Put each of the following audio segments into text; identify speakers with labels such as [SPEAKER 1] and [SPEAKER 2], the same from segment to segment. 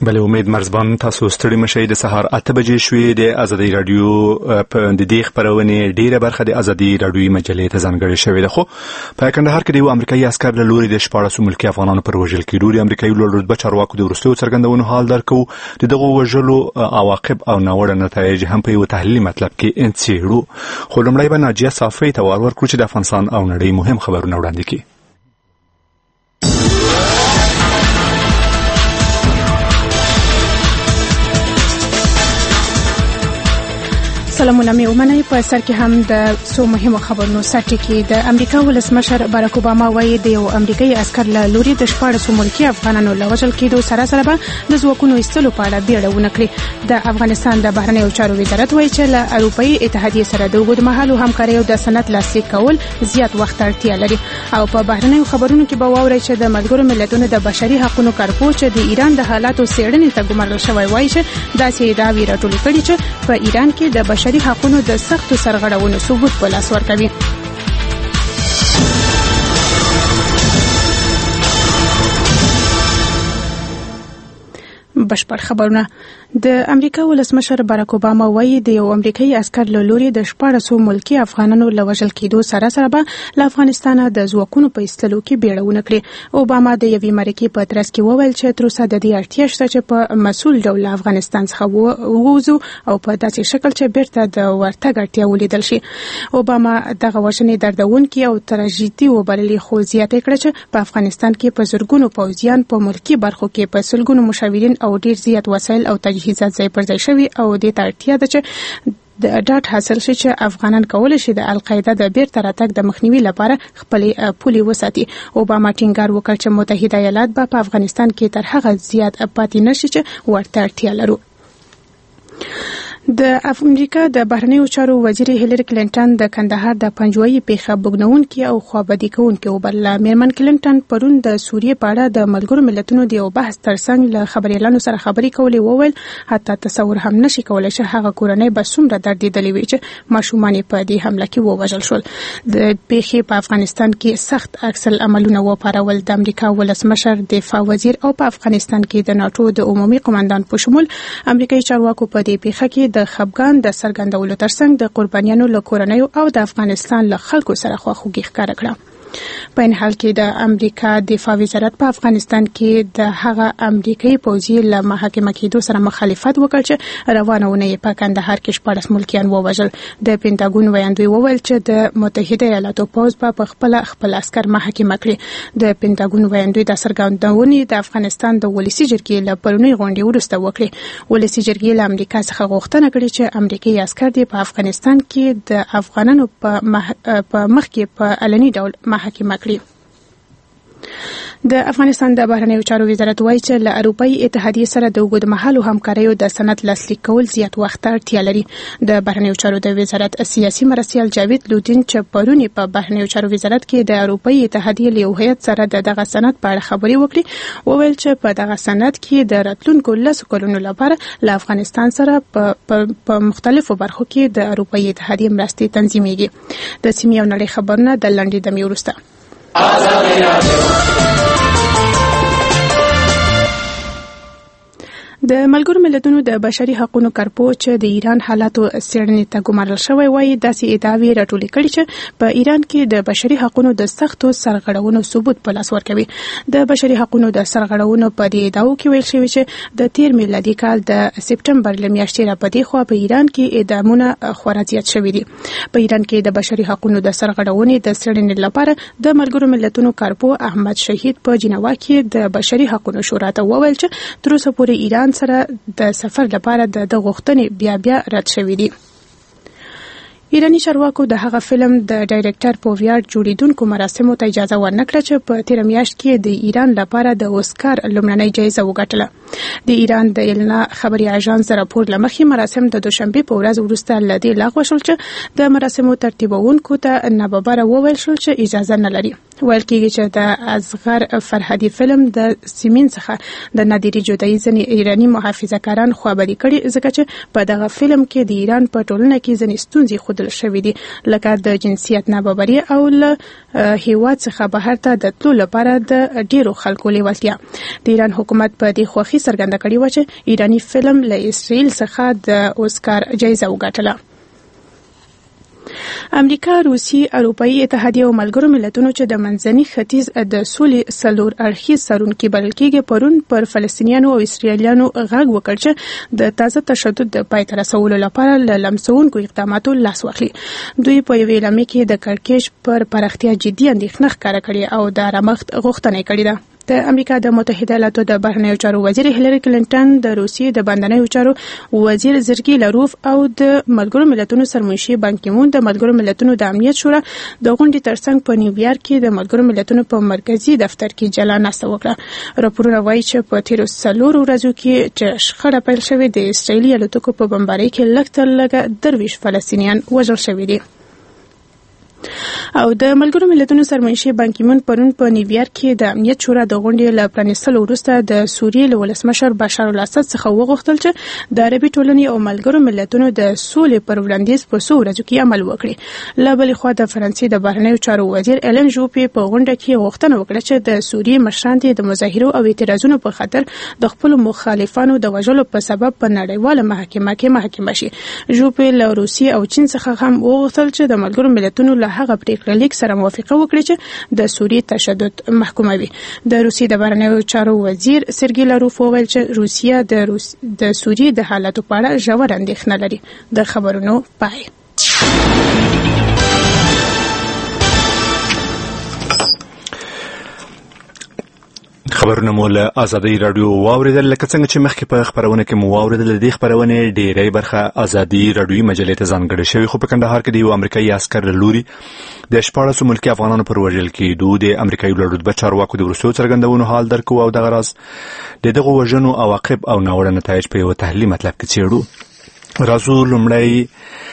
[SPEAKER 1] بله امید مرزبان تاسو ستړي مشئ د سهار 8 بجې شوې د ازادي رادیو په د دې خبرونه ډیره برخه د ازادي رادیوي مجلې ته ځانګړې شوې ده. خو په کندهار کې د امریکایي عسكر له لوري د 14 ملکی افغانانو پر وژل کېدو د امریکایي لوړ رتبه چارواکو د وروستیو څرګندونو حال درکو. د دغه وژلو عواقب او ناوړه نتایج هم په یو تحلیلي مطلب کې انڅېړو. خو لومړی به ناجیه صافی ته ورکړو چې د افغانستان او نړۍ مهم خبرونه وړاندې کړي.
[SPEAKER 2] سلامونه مې ومنئ. په سر کې هم د څو مهمو خبرونو سرټی کې د امریکا ولسمشر باراک اوباما وایي د یو امریکایي عسكر له لوري د 14 ملکی افغانانو له وژل کېدو سره به د ځواکونو ایستلو په اړه بیړه ونه کړي. د افغانستان د بهرنیو چارو وزارت وایي چې له اروپایي اتحادیې سره د اوږدمهالو همکاریو د سند لاسلیک کول زیات وخت اړتیا لري. او په بهرنیو خبرونو کې به واورئ چې د ملګرو ملتونو د بشري حقوقو کارپو چې د ایران د حالاتو څېړنې ته ګمارل شوی وایي چې داسې ادعاوې راټولې کړي چې په ایران کې د بشري حقوقو د سختو سرغړونو ثبوت په لاس ورکوي. بشپړ خبرونه. د امریکا ولسمشر باراک اوباما وایي د یو امریکایي عسكر له لوري د 14 ملکی افغانانو له وژل کېدو سره به له افغانستان د ځواکونو په ایستلو کې بیړه ونه کړي. اوباما د یوې مرکې په ترڅ کې وویل چې تر اوسه د دې اړتیا شته چې په مسؤل ډول افغانستان څخه ووځو او په داسې شکل چې بیرته د ورتګ اړتیا ولیدل شي. اوباما دغه وژنې دردونکې او تراژیدي وبللې، خو زیاته کړه چې په افغانستان کې په زرګونو پوځیان په ملکی برخو کې په سلګونو مشاورین او ډیر زیات وسایل او تجهیزات ځای پر ځای شوي او د اړتیا ده چې د ډاټ حاصل شي چې افغانان کولی شي د القاعده د بیرته راتګ د مخنیوي لپاره خپلې پولې وساتي. اوباما ټینګار وکړ چې متحده ایالات به په افغانستان کې تر هغه زیات پاتې نشي چې ورته اړتیا لرو. د امریکا د بهرنیو چارو وزیر هیلری کلینټن د کندهار د پنجوایي پیښه بوږنونکې او خوابدي کوونکې وبلله. میرمن کلینټن پرون د سوریې په اړه د ملګرو ملتونو د یو بحث ترڅنګ له خبريالانو سره خبرې کولې. وویل حتی تصور هم نشي کولای چې هغه کورنۍ به څومره دردېدلې وي چې ماشومان په دې حمله کې ووژل شول. د پیښې په افغانستان کې سخت عکس العملونه وپارول. د امریکا ولسمشر دفاع وزیر او په افغانستان کې د ناتو د عمومي قومندان په شمول امریکایي چارواکو په دې پیښه کې د خپګان د سرګندولو ترڅنګ د قربانیانو له کورنیو او د افغانستان له خلکو سره خواخوږي ښکاره کړه. په این حال کې د امریکا دفاع وزارت په افغانستان کې د هغه امریکایي پوځي له محاکمه کېدو سره مخالفت وکړ چې روانه اونۍ په کندهار کې 14 ملکیان ووژل. د پینټاګون ویاندوی وویل چې د متحده ایالاتو پوځ په خپل عسكر محاکمه کړي. د پینټاګون ویاندوی د څرګندونې د افغانستان د ولسی جرګې له پرونی غونډې وروسته وکړي. ولسی جرګې له امریکا څخه غوښتنه کړې چې امریکایي عسكر په افغانستان کې د افغانانو په مخ کې په علني ډول محاکمه کړي. د افغانستان د بهرنیو چارو وزارت وایي چې له اروپایي اتحادیې سره د اوږدمهالو همکاریو د سند لاسلیک کول زیات وخت اړتیا لري. د بهرنیو چارو د وزارت سیاسي مرستیال جاوید لودین چې پرونی په بهرنیو چارو وزارت کې د اروپایي اتحادیې له یو هیئت سره دغه سند په اړه خبرې وکړي، وویل چې په دغه سند کې د راتلونکو 10 کلونو لپاره له افغانستان سره په مختلفو برخو کې د اروپایي اتحادیې مرستې تنظیمېږي. د سیمې او نړۍ خبرونه د لنډې دمې وروسته. د ملګرو ملتونو د بشري حقوقو کارپو چې د ایران حالاتو څېړنې ته ګمارل شوی وایي داسې ادعاوې راټولې کړي چې په ایران کې د بشري حقوقو د سختو سرغړونو ثبوت په لاس ورکوي. د بشري حقوقو د سرغړونو په دې ادعاو کې ویل شوی چې د 13 میلادي کال د سپټمبر له میاشتې را پدې خو په ایران کې اعدامونه خورا زیات شوي دي. په ایران کې د بشري حقوقو د سرغړونې د څېړنې لپاره د ملګرو ملتونو کارپو احمد شهید په جنیوا کې د بشري حقوقو شورا ته وویل چې تر اوسه پورې ایران سره د سفر لپاره د غوښتنې بیا رد شوې دي. ایرانی چارواکو د هغه فلم د ډایرکټر په ویاړ جوړیدونکو مراسمو ته اجازه ورنکړه چې په تیر میاشت کې د ایران لپاره د اوسکار لومړنۍ جایزه وګټله. د ایران د ایلنا خبري اژانس راپور لمخې مراسم د دوشنبه په ورځ وروسته لدی لغوه شول چې د مراسمو ترتیبونکو ته ناببره وویل شول چې اجازه نه لري. ویل کېږي چې د اصغر فرهادي فلم د سیمین څخه د نادري جدایي ځینې ایرانی محافظه‌کاران خوابدي کړي ځکه چې په دغه فلم کې د ایران په ټولنه کې ځینې ستونزې ښودل شوې دي، لکه د جنسیت نابرابري او له هیواد څخه بهر ته د تلو لپاره د ډیرو خلکو لیوالتیا. د ایران حکومت په دې خوښي څرګنده کړې و چې ایرانی فلم له اسرائیل څخه د اوسکار جایزه وګټله. امریکا، روسیې، اروپایي اتحادیه او ملګرو ملتونو چې د منځني ختیځ د سولې څلور اړخیز سرونکي بلل کېږي پرون پر فلسطینیانو او اسرائیلیانو غږ وکړ چې د تازه تشدد د پای ته رسولو لپاره له لمسونکو اقداماتو لاس واخلي. دوی په یوې اعلامیه کې د کړکېچ پر پراختیا جدي اندېښنه ښکاره کړې او د رامخت غوښتنه کړې ده. د امریکا د متحده ایالاتو د بهرنیو چارو وزیر هیلری کلینټن، د روسیې د بهرنیو چارو وزیر سرګی لاروف او د ملګرو ملتونو سرمنشي بان کی مون د ملګرو ملتونو د امنیت شورا د غونډې ترڅنګ په نیویارک کې د ملګرو ملتونو په مرکزی دفتر کې جلا ناسته وکړه. راپورونه وایي چې په تیرو 4 ورځو کې چې شخړه پیل شوې د اسرایلي الوتکو په بمبارۍ کې لږ تر لږه 23 فلسطینیان وژل شوي دي. او د ملګرو ملتونو سرمنشي بان کی مون پرون په نیویارک کې د امنیت شورا د غونډې له پرانیستلو وروسته د سوریې له ولسمشر بشار الاسد څخه وغوښتل چې د عربي ټولنې او ملګرو ملتونو د سولې پر وړاندیز په څو ورځو کې عمل وکړي. له بلې خوا د فرانسې د بهرنیو چارو وزیر ایلن جوپې په غونډه کې غوښتنه وکړه چې د سوریې مشران د مظاهرو او اعتراضونو په خاطر د خپل مخالفانو د وژلو په سبب په نړیواله محکمه کې محاکمه شي. جوپې له روسیې او چین څخه هم وغوښتل چې د ملګرو ملتونو له هغه پریکړه لیک سره موافقه وکړي چې د سوریې تشدد محکوموي. د روسیې د بهرنیو چارو وزیر سرګی لاروف وویل چې روسیه د سوریې د حالاتو په اړه ژور اندېښنه لري. د خبرونو پای.
[SPEAKER 1] خبرونه مو له آزادۍ رادیو واوریدل. لکه څنګه چې مخکې په خبرونه کې مو واوریدل، د دې خبرونه ډېری برخه آزادۍ رادیوي مجلې ته ځانګړې شوې، خو په کندهار کې د یو امریکایي عسکر له لوري د 14 ملکي افغانانو پر وژل کېدو د امریکایي لوړرتبه چارواکو د وروستیو څرګندونو حال درکو او دغه راز د دغو وژنو عواقب او ناوړه نتایج په یو تحلیلي مطلب کې څېړو. راځو لومړی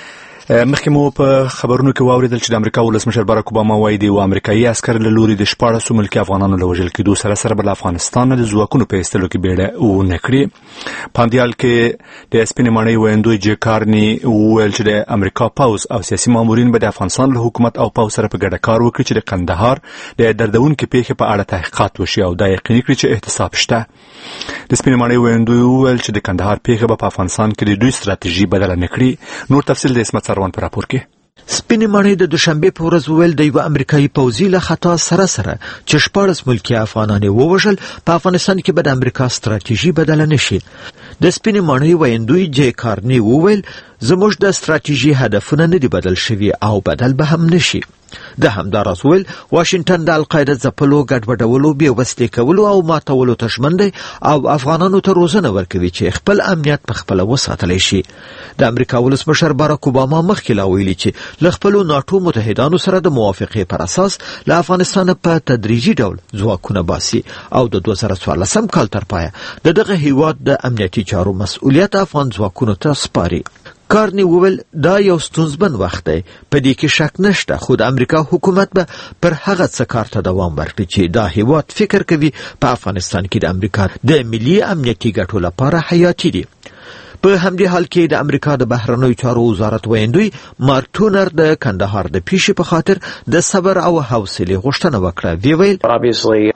[SPEAKER 1] مخکې مو په خبرونو کې واوریدل چې د امریکا ولسمشر باراک اوباما وایي د یو امریکایي عسکر له لوري د 14 ملکي افغانانو له وژل کېدو سره سره بل افغانستان د ځواکونو په ایستلو کې بیړه ونه کړي. په همدې حال کې د سپینې ماڼۍ ویندوی جې کارني وویل چې د امریکا پوځ او سیاسي مامورین به د افغانستان له حکومت او پوځ سره په ګډه کار وکړي چې د کندهار د دردونکې پیښې په اړه تحقیقات وشي او دا یقیني کړي چې احتساب شته. د سپینې ماڼۍ ویندوی وویل چې د کندهار پیښه به په افغانستان کې د دوی ستراتیژي بدله نه کړي. نور تفصیل د اسمت سروان په راپور کې.
[SPEAKER 3] سپینې ماڼۍ د دوشنبه په ورځ وویل د یو امریکایي پوځي له خطا سره سره چې 14 ملکي افغانان ووژل، په افغانستان کې به د امریکا ستراتیژي بدله نشي. د سپینې ماڼۍ ویندوی جې کارني وویل زموږ د ستراتیژي هدفونه نه دي بدل شوي او بدل به هم نشي. د همداراز ویل واشنگټن د القاعده ځپلو، ګډوډولو، بې وسلې کولو او ماتولو ته ژمن دی او افغانانو ته روزنه ورکوي چې خپل امنیت په خپله وساتلی شي. د امریکا ولسمشر باراک اوباما مخکې لا ویلي چې له خپلو ناټو متحدانو سره د موافقې پر اساس له افغانستان په تدریجي ډول ځواکونه باسي او د 2014 کال تر پایه د دغه هیواد د امنیتي چارو مسؤلیت افغان ځواکونو ته سپاري. کارني وویل دا یو ستونزمن وخت دی، په دې کې شک نشته، خو د امریکا حکومت به پر هغه څه کار ته دوام ورکړي چې دا هیواد فکر کوي په افغانستان کې د امریکا د ملي امنیتي ګټو لپاره حیاتي دي. په همدې حال کې د امریکا د بهرنیو چارو وزارت ویندوی مارک ټونر د کندهار د پیښې په خاطر د صبر او حوصلې غوښتنه وکړه. وی ویل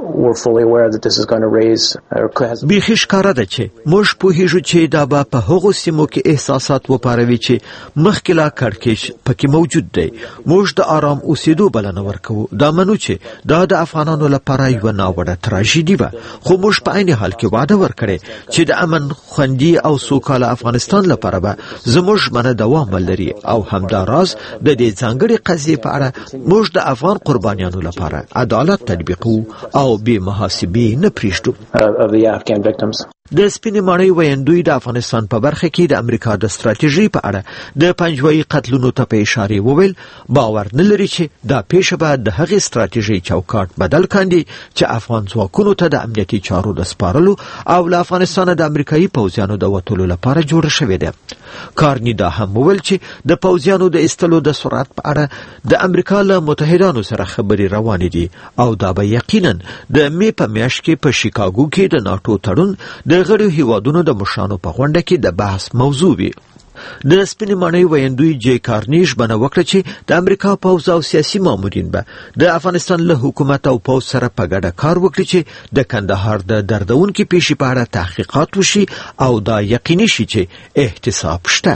[SPEAKER 3] بیخي ښکاره ده چې موږ پوهیږو چې دا به په هغو سیمو کې احساسات وپاروي چې مخکې لا کړکېچ پکې موجود دی. موږ د آرام اوسېدو بلنه ورکوو. دا منو چې دا د افغانانو لپاره یوه ناوړه تراژیدي وه، خو موږ په عین حال کې وعده ورکړې چې د امن، خوندي او سوکاله افغانستان لپاره به زموږ منه دوام ولري او همداراز د دې ځانګړې قضیې په اړه موږ د افغان قربانیانو لپاره عدالت تطبیقو او بې محاسبې نه پرېږدو. د سپینې ماڼۍ ویندوی د افغانستان په برخه کې د امریکا د ستراتیژۍ په اړه د پنجوایي قتلونو ته په اشارې وویل باور نه لري چې دا پیښه به د هغې ستراتیژۍ چوکاټ بدل کاندي چې افغان ځواکونو ته د امنیتي چارو د سپارلو او له افغانستانه د امریکایي پوځیانو د وتلو لپاره جوړه شوې ده. کارني دا هم وویل چې د پوځیانو د ایستلو د سرعت په اړه د امریکا له متحدانو سره خبرې روانې دي او دا به یقینا د مې په میاشت کې په شیکاګو کې د ناټو تړون د غړو هیوادونو د مشرانو په غونډه کې د بحث موضوع وي. د سپینې ماڼۍ ویندوی جی کارنیش بنه وکړه چې د امریکا پوځ او سیاسي مامورین به د افغانستان له حکومت او پوځ سره په ګډه کار وکړي چې د کندهار د دردونکو پیښې په اړه تحقیقات وشي او دا یقیني شي چې احتساب شته.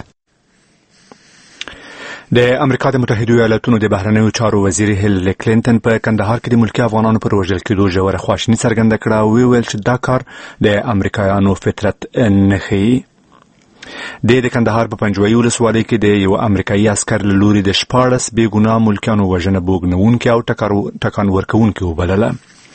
[SPEAKER 1] د امریکا د متحده ایالاتونو د بهرنیو چارو وزیر هیلری کلینټن په کندهار کې د ملکی افغانانو پر وژل کېدو ژوره خواشیني څرګنده کړه او ویل چې دا کار د امریکایانو فطرت نه ښیي. د کندهار په پنجوایي ولسوالۍ کې د یو امریکایي عسکر له لوري د 14 بې ګناه ملکیانو وژنه بوږنونکې او ټکان ورکوونکې وبلله.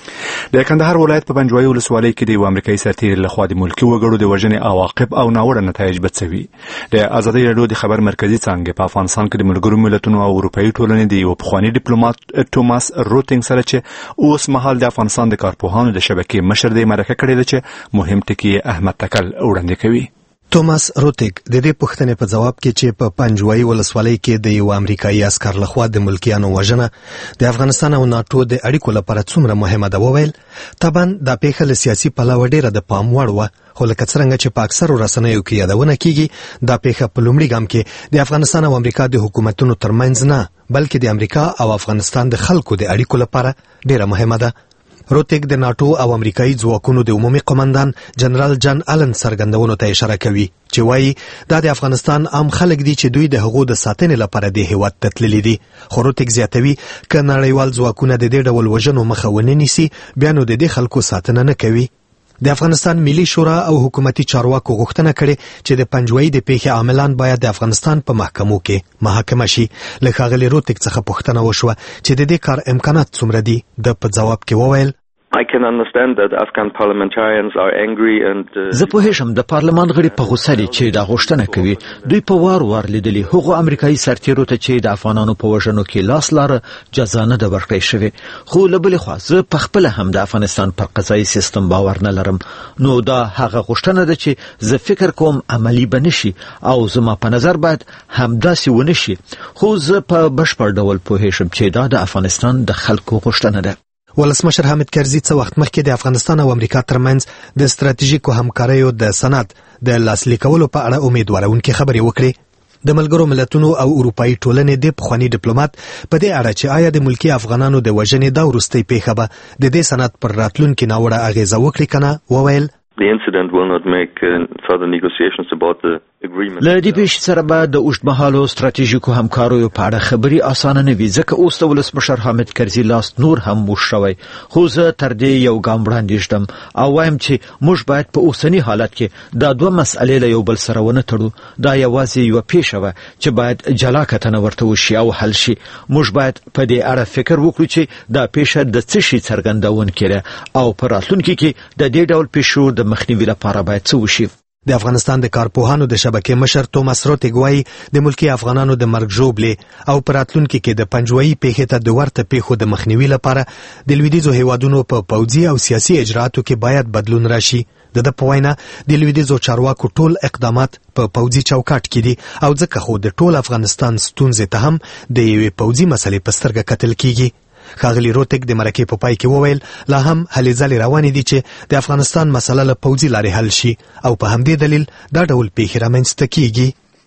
[SPEAKER 1] د کندهار ولایت په پنجوایي ولسوالۍ کې د یو امریکایي سرتیري لخوا د ملکي وګړو د وژنې عواقب او ناوړه نتایج بڅوي. د ازادي راډیو د خبر مرکزي څانګې په افغانستان کې د ملګرو ملتونو او اروپאי ټولنې د یو پخوانی ډیپلوماټ توماس روتینګ سره چې اوس مهال د افغانستان د کارپوهانو د شبکې مشر دی مرکه کړې ده چې مهم ټکي احمد تکل وړاندې کوي.
[SPEAKER 4] توماس روتیک د دې پوښتنې په جواب کې چې په پنجوایي ولسوالۍ کې د یو امریکایي عسکر لخوا د ملکیانو وژنه د افغانستان او ناتو د اړیکو لپاره څومره مهمه ده وویل طبعا د پیښه له سیاسي پلوه ډیره د پام وړ وه خو لکه څرنګه چې په اکثرو رسنیو کې یادونه کیږي دا پیښه په لومړي ګام کې د افغانستان او امریکا د حکومتونو ترمنځ نه بلکې د امریکا او افغانستان د خلکو د اړیکو لپاره ډیره مهمه ده. روتیک د ناتو او امریکایي ځواکونو د عمومي قومندان جنرال جان آلن څرګندونو ته اشاره کوي چې وایي دا د افغانستان عام خلک دي چې دوی د هغو د ساتنې لپاره د هیواد ته تللي دي. خو روتیک زیاتوي که نړیوال ځواکونه د دې ډول وژنو مخه ونه نیسي بیا نو د دې خلکو ساتنه نه کوي. د افغانستان ملي شورا او حکومتي چارواکو غوښتنه کړې چې د پنجوایي د پیښې عاملان باید د افغانستان په محکمو کې محاکمه شي. له ښاغلي روتیک څخه پوښتنه وشوه چې د دې کار امکانات څومره دي. د په جواب کې وویل
[SPEAKER 5] I can understand that Afghan parliamentarians are angry and
[SPEAKER 3] زه پوهیږم د پارلمان غړي په غوسه دي چې دا غوښتنه کوي. دوی په وار لیدلي هغو امریکایي سرتیرو ته چې د افغانانو په وژنو کې لاس لاره جزا نه ده ورکړې شوې. خو له بلې خوا زه په خپل هم د افغانستان پر قضایي سیستم باور نه لرم. نو دا هغه غوښتنه ده چې زه فکر کوم عملی به نشي او زما په نظر باید همداسې ونه شي. خو زه په بشپړ ډول پوهیږم چې دا د افغانستان د خلکو غوښتنه ده.
[SPEAKER 4] ولسمشر حامد کرزي څه وخت مخکې د افغانستان او امریکا ترمنځ د ستراتیژیکو همکاریو د سند د لاسلیکولو په اړه امیدوارونکې خبرې وکړې. د ملګرو ملتونو او اروپאי ټولنې د پخوانی ډیپلوماټ په دې اړه چې آیا د ملکی افغانانو د وژنې دا وروستۍ پیښه به د دې سند پر راتلونکي ناوړه اغیزه وکړي کنه وویل
[SPEAKER 5] The incident will not make further negotiations about the agreement.
[SPEAKER 3] له دې پیښې سره به د اوږدمهالو ستراتیژیکو همکاریو په اړه خبرې اسانه نه وي ځکه اوس د ولسمشر حامد کرزي لاس نور هم موږ شوی. خو زه تر دې یو ګام وړاندې ږدم او وایم چې موږ باید په اوسني حالت کې دا دوه مسئلې له یو بل سره ونه تړو. دا یوازې یو پیښه وه چې باید جلا کتنه ورته وشي او حل شي. موږ باید په دې اړه فکر وکړو چې دا پیښه د څه شي څرګندونکې ده او په راتلونکي کې د دې ډول پیښو د مخنیوي لپاره باید څه وشي.
[SPEAKER 4] د افغانستان د کارپوهانو د شبکې مشر توماس روتیک وایي د ملکی افغانانو د مرګ ژوبلې او په راتلونکي کې د پنجوایي پیښې ته د ورته پیښو د مخنیوي لپاره د لویدیځو هیوادونو په پوځي او سیاسي اجرااتو کې باید بدلون راشي. د په وینا د لویدیځو چارواکو ټول اقدامات په پوځي چوکاټ کې دي او ځکه خو د ټول افغانستان ستونزې ته هم د یوې پوځي مسلې په سترګه کتل کیږي. ښاغلي روتیک د مرکې په پای کې وویل لا هم هلې ځلې روانې دي چې د افغانستان مسله له پوځي لارې حل شي او په همدې دلیل دا ډول پیښې رامنځته کیږي.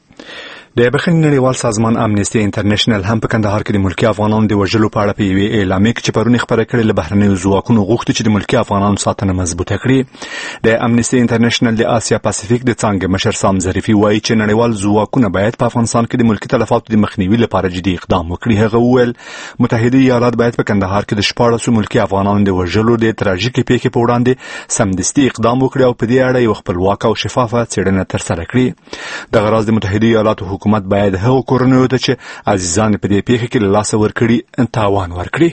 [SPEAKER 1] د بخښنې نړیوال سازمان امنیستي انټرنیشنل هم په کندهار کې د ملکی افغانانو د وژلو په اړه په یوې اعلامیه کې چې پرون خبره کړې له بهرنیو ځواکونو غوښتي چې د ملکی افغانانو ساتنه مضبوطه کړي. د امنیستي انټرنیشنل د آسیا پاسفیک د څانګې مشر سام ظریفي وایي چې نړیوال ځواکونه باید په افغانستان کې د ملکی تلفاتو د مخنیوي لپاره جدي اقدام وکړي. هغه وویل متحده ایالات باید په کندهار کې د 14 ملکی افغانانو د وژلو د تراژیکي پیښې په وړاندې سمدستي اقدام وکړي او په دې اړه یو خپلواک او شفافه څېړنه ترسره کړي. دغه راز د متحده ایالاتو حکومت باید هغه کورنیو ته چې عزیزان په دې پیښه کې له لاسه ورکړي تاوان ورکړي.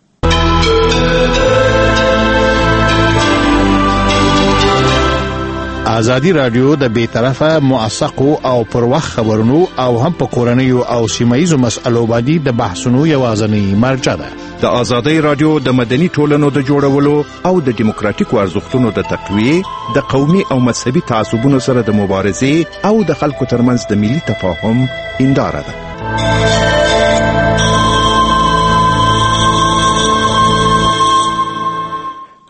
[SPEAKER 6] ازادي رادیو د بیطرفه موثقو او پر وخت خبرونو او هم په کورنیو او سیمایي مسایلو باندې د بحثونو یوازینی مرجع ده.
[SPEAKER 7] د ازادي رادیو د مدني ټولنو د جوړولو او د دیموکراتیکو ارزښتونو د تقویه د قومي او مذهبي تعصبونو سره د مبارزې او د خلکو ترمنځ د ملي تفاهم هنداره ده.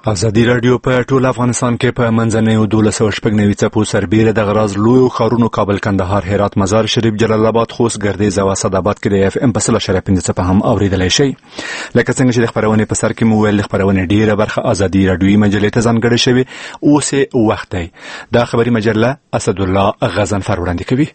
[SPEAKER 1] ازادي رادیو په ټول افغانستان کې په منځنیو 1290 څپو سربیره د غراز لوی خارونو کابل کندهار هرات مزار شریف جلال آباد خوست ګردیز او اسداباد کې د اف ام په 3.5 څپه هم اوریدلای شي. لکه څنګه چې د خبرونه په سر کې مو ویل خبرونه ډیره برخه ازادي رادیوي مجلې ته ځانګړې شوی اوس وخت دی. دا خبري مجله اسد الله غزنفر وړاندې کوي.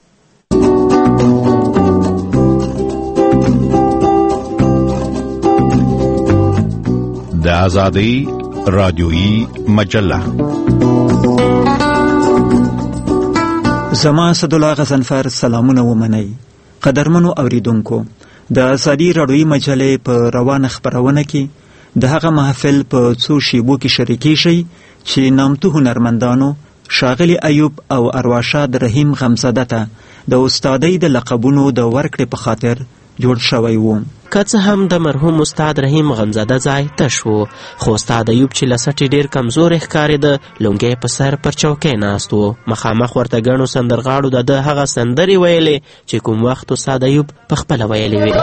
[SPEAKER 6] د ازادي رادیویی مجله
[SPEAKER 8] زما اسد الله غزنفر سلامونه ومنئ. قدرمنو اوریدونکو، د ازادي رادیویی مجلې په روانه خبرونه کې د هغه محفل په څو شیبو کې شریکي شي چې نامتو هنرمندانو شاغلی ایوب او ارواښاد رحیم غمزاده ته د استادۍ د لقبونو د ورکړې په خاطر جوړ شوی و.
[SPEAKER 9] که څه هم د مرحوم استاد رحیم غمزاده ځای تش و، خو استاد ایوب چې له سټې ډېر کمزوری ښکارېده، لونګۍ په سر پر چوکۍ ناست و. مخامخ ورته ګڼو سندرغاړو د ده هغه سندرې ویلې چې کوم وخت استاد ایوب پخپله ویلې وې.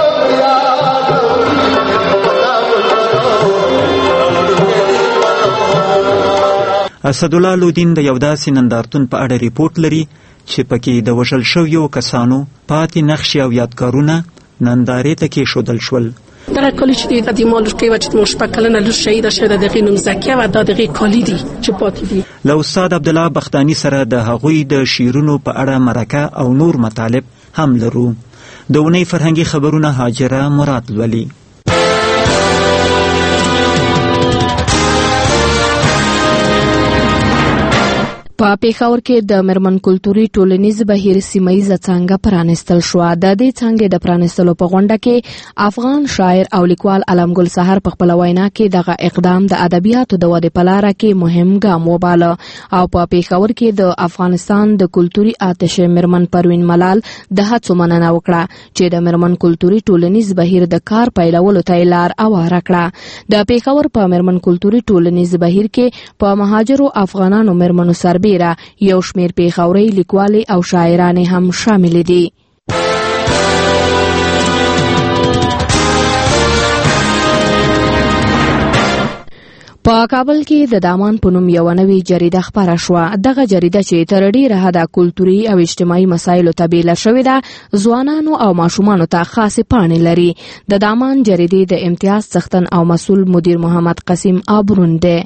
[SPEAKER 8] اسدالله لودین د یو داسې نندارتون په اړه ریپورټ لري چې پکې د وژل شویو کسانو پاتې نقشې او یادګارونه نندارې ته کېښودل شول.
[SPEAKER 10] دغه کالی چې د دې مال کې و چې موږ شپږ کلنه لور شهیده شوې ده، دغې نوم زکیه و. دا دغې کالي دي چې پاتې دي.
[SPEAKER 8] له استاد عبدالله بختاني سره د هغوی د شعرونو په اړه مرکه او نور مطالب هم لرو. د اونۍ فرهنګي خبرونه هاجره مراد لولي.
[SPEAKER 11] په پېښور کې د میرمن کلتوري ټولنیز بهیر سیمهیزه څانګه پرانیستل شوه. د دې څانګې د پرانیستلو په غونډه کې افغان شاعر او لیکوال علمګل سحر په خپله وینا کې دغه اقدام د ادبیاتو د ودې په لاره کې مهم ګام وباله او په پېښور کې د افغانستان د کلتوري آتش میرمن پروین ملال د هڅو مننه وکړه چې د میرمن کلتوري ټولنیز بهیر د کار پیلولو ته یې لار هواره کړه. د پېښور په میرمن کلتوري ټولنیز بهیر کې په مهاجرو افغانانو میرمنو سربیره یو شمیر پیښوري لیکوالې او شاعرانې هم شامل دي. په کابل کې د دامان په نوم یو نوې جریده خپره شوه. دغه جریده چې تر ډیره حده کلتوري او اجتماعي مسایلو ته بیله شوې ده، ځوانانو او ماشومانو ته خاصې پاڼې لري. د دامان جریدې د امتیاز څښتن او مسؤل مدیر محمد قسیم آبرون دی.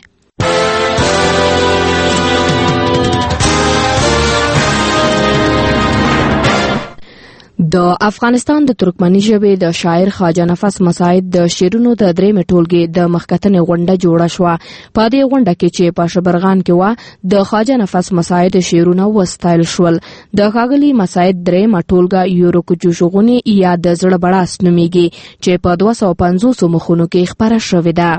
[SPEAKER 11] د افغانستان د ترکمني ژبې د شاعر خواجه نفس مساعد د شعرونو د درېمې ټولګې د مخکتنې غونډه جوړه شوه. په دې غونډه کې چې په شبرغان کې وه، د خواجه نفس مساعد شعرونه وستایل شول. د ښاغلي مساعد درېمه ټولګه یورو جوشغوني یا د زړه بړاس نومیږي چې په 250 مخونو کې خپره شوې ده.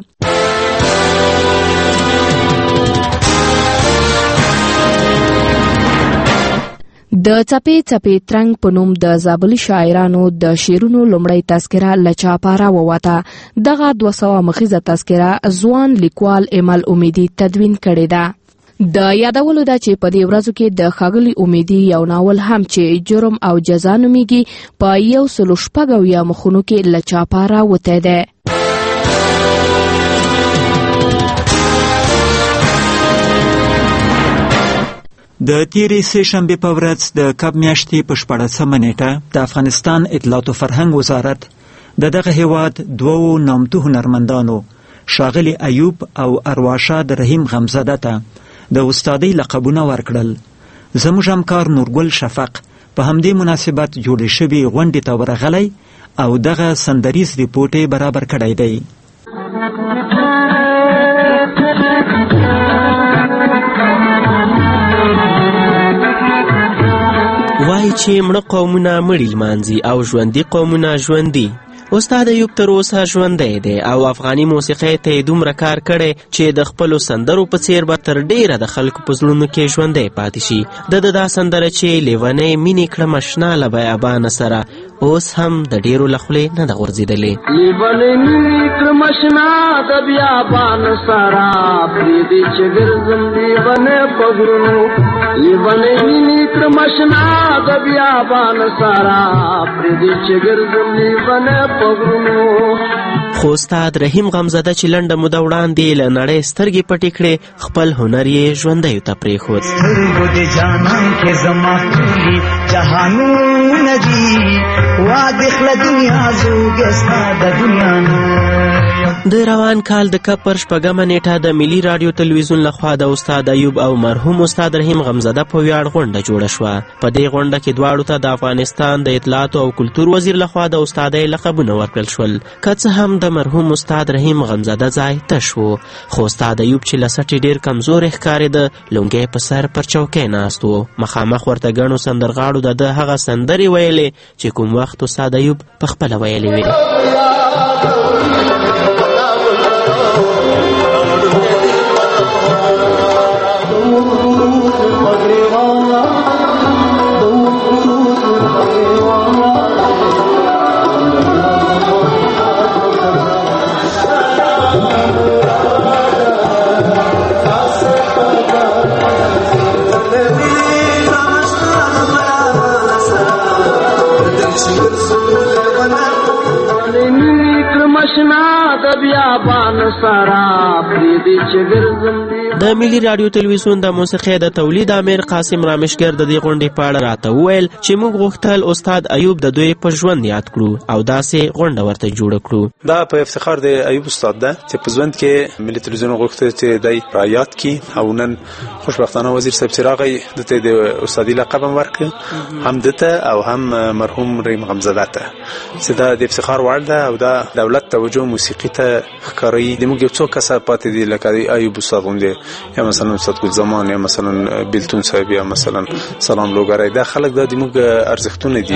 [SPEAKER 11] د څپې څپې ترنګ په نوم د زابلي شاعرانو د شعرونو لومړی تذکره له چاپه راووته. دغه 200 مخیزه تذکره ځوان لیکوال ایمل امیدي تدوین کړې ده. د یادولو ده چې په دې ورځو کې د ښاغلي امیدي یو ناول هم چې جرم او جزا نومیږي په 160 مخونو کې له چاپه راوتی دی.
[SPEAKER 8] د تیرې سه شنبې په ورځ د کب میاشتې په 14مه نیټه د افغانستان اطلاعات او فرهنګ وزارت د دغه هیواد دوو نامتو هنرمندانو شاغلی ایوب او ارواښاد رحیم غمزاده ته د استادۍ لقبونه ورکړل. زموږ همکار نورګل شفق په همدې مناسبت جوړې شوې غونډې ته ورغلی او دغه سندریز ریپورټ یې برابر کړی دی.
[SPEAKER 9] وای چې مړه قومونه مړي لمانځي او ژوندي قومونه ژوندي. استاد ایوب تر اوسه ژوندی دی او افغاني موسیقۍ ته یې دومره کار کړی چې د خپلو سندرو په څیر به تر ډیره د خلکو په زړونو کې ژوندی پاتې شي. د دا سندره چې لیونۍ مینې کړم اشنا له بیابانه سره اوس هم د ډیرو له خولې نه ده غورځېدلې.
[SPEAKER 12] لیونۍ مینې کړم اشنا د بیابانه سره پرېږدي چې ګرځم لیونۍ په غرونو. لیونۍ مینې کړم اشنا د بیابانه سره پرېږدي چې ګرځم لیونۍ په غرونو.
[SPEAKER 9] خو استاد رحیم غمزده چې لنډه موده وړاندې له نړۍ سترګې پټې کړې خپل هنر یې ژوندیو ته پرېښود. د روان کال د کپر 8مه نیټه د ملي رادیو تلویزیون لخوا د استاد ایوب او مرحوم استاد رحیم غمزده په ویاړ غونډه جوړه شوه. په دې غونډه کې دواړو ته د افغانستان د اطلاعاتو او کلتور وزیر لخوا د استادۍ لقبونه ورکړل شول. که څه هم د مرحوم استاد رحیم غمزده ځای تش و، خو استاد ایوب چې له سټې ډېر کمزوری ښکارېده لونګۍ په سر پر چوکۍ ناست و. مخامخ ورته ګڼو سندرغاړو د ده هغه سندرې ویلې چې کوم وخت استاد ایوب پخپله ویلې وې. د ملي رادیو تلویزیون د موسیقۍ د تولید امیر قاسم رامشګر د دې غونډې په اړه راته وویل چې موږ غوښتل استاد ایوب د دوی په ژوند یاد کړو او داسې غونډه ورته جوړه کړو.
[SPEAKER 13] دا په افتخار د ایوب استاد ده چې په ژوند کې ملي تلویزیون غوښتل چې دی را یاد کړي او نن خوشبختانه وزیر صاحب چې راغی دته د استادي لقب هم ورکړ، هم دته او هم مرحوم رحیم غمزده ته، چې دا د افتخار وړ ده او دا دولت توجه موسیقي ته ښکاري. د موږ یو څو کسه پاتې دي لکه ایوب استاد غوندې، یا مثلا استاد ګل زمان، یا مثلا بیلتون صاحب، یا مثلا سلام لوګری. دا خلک دا د موږ ارزښتونه دي.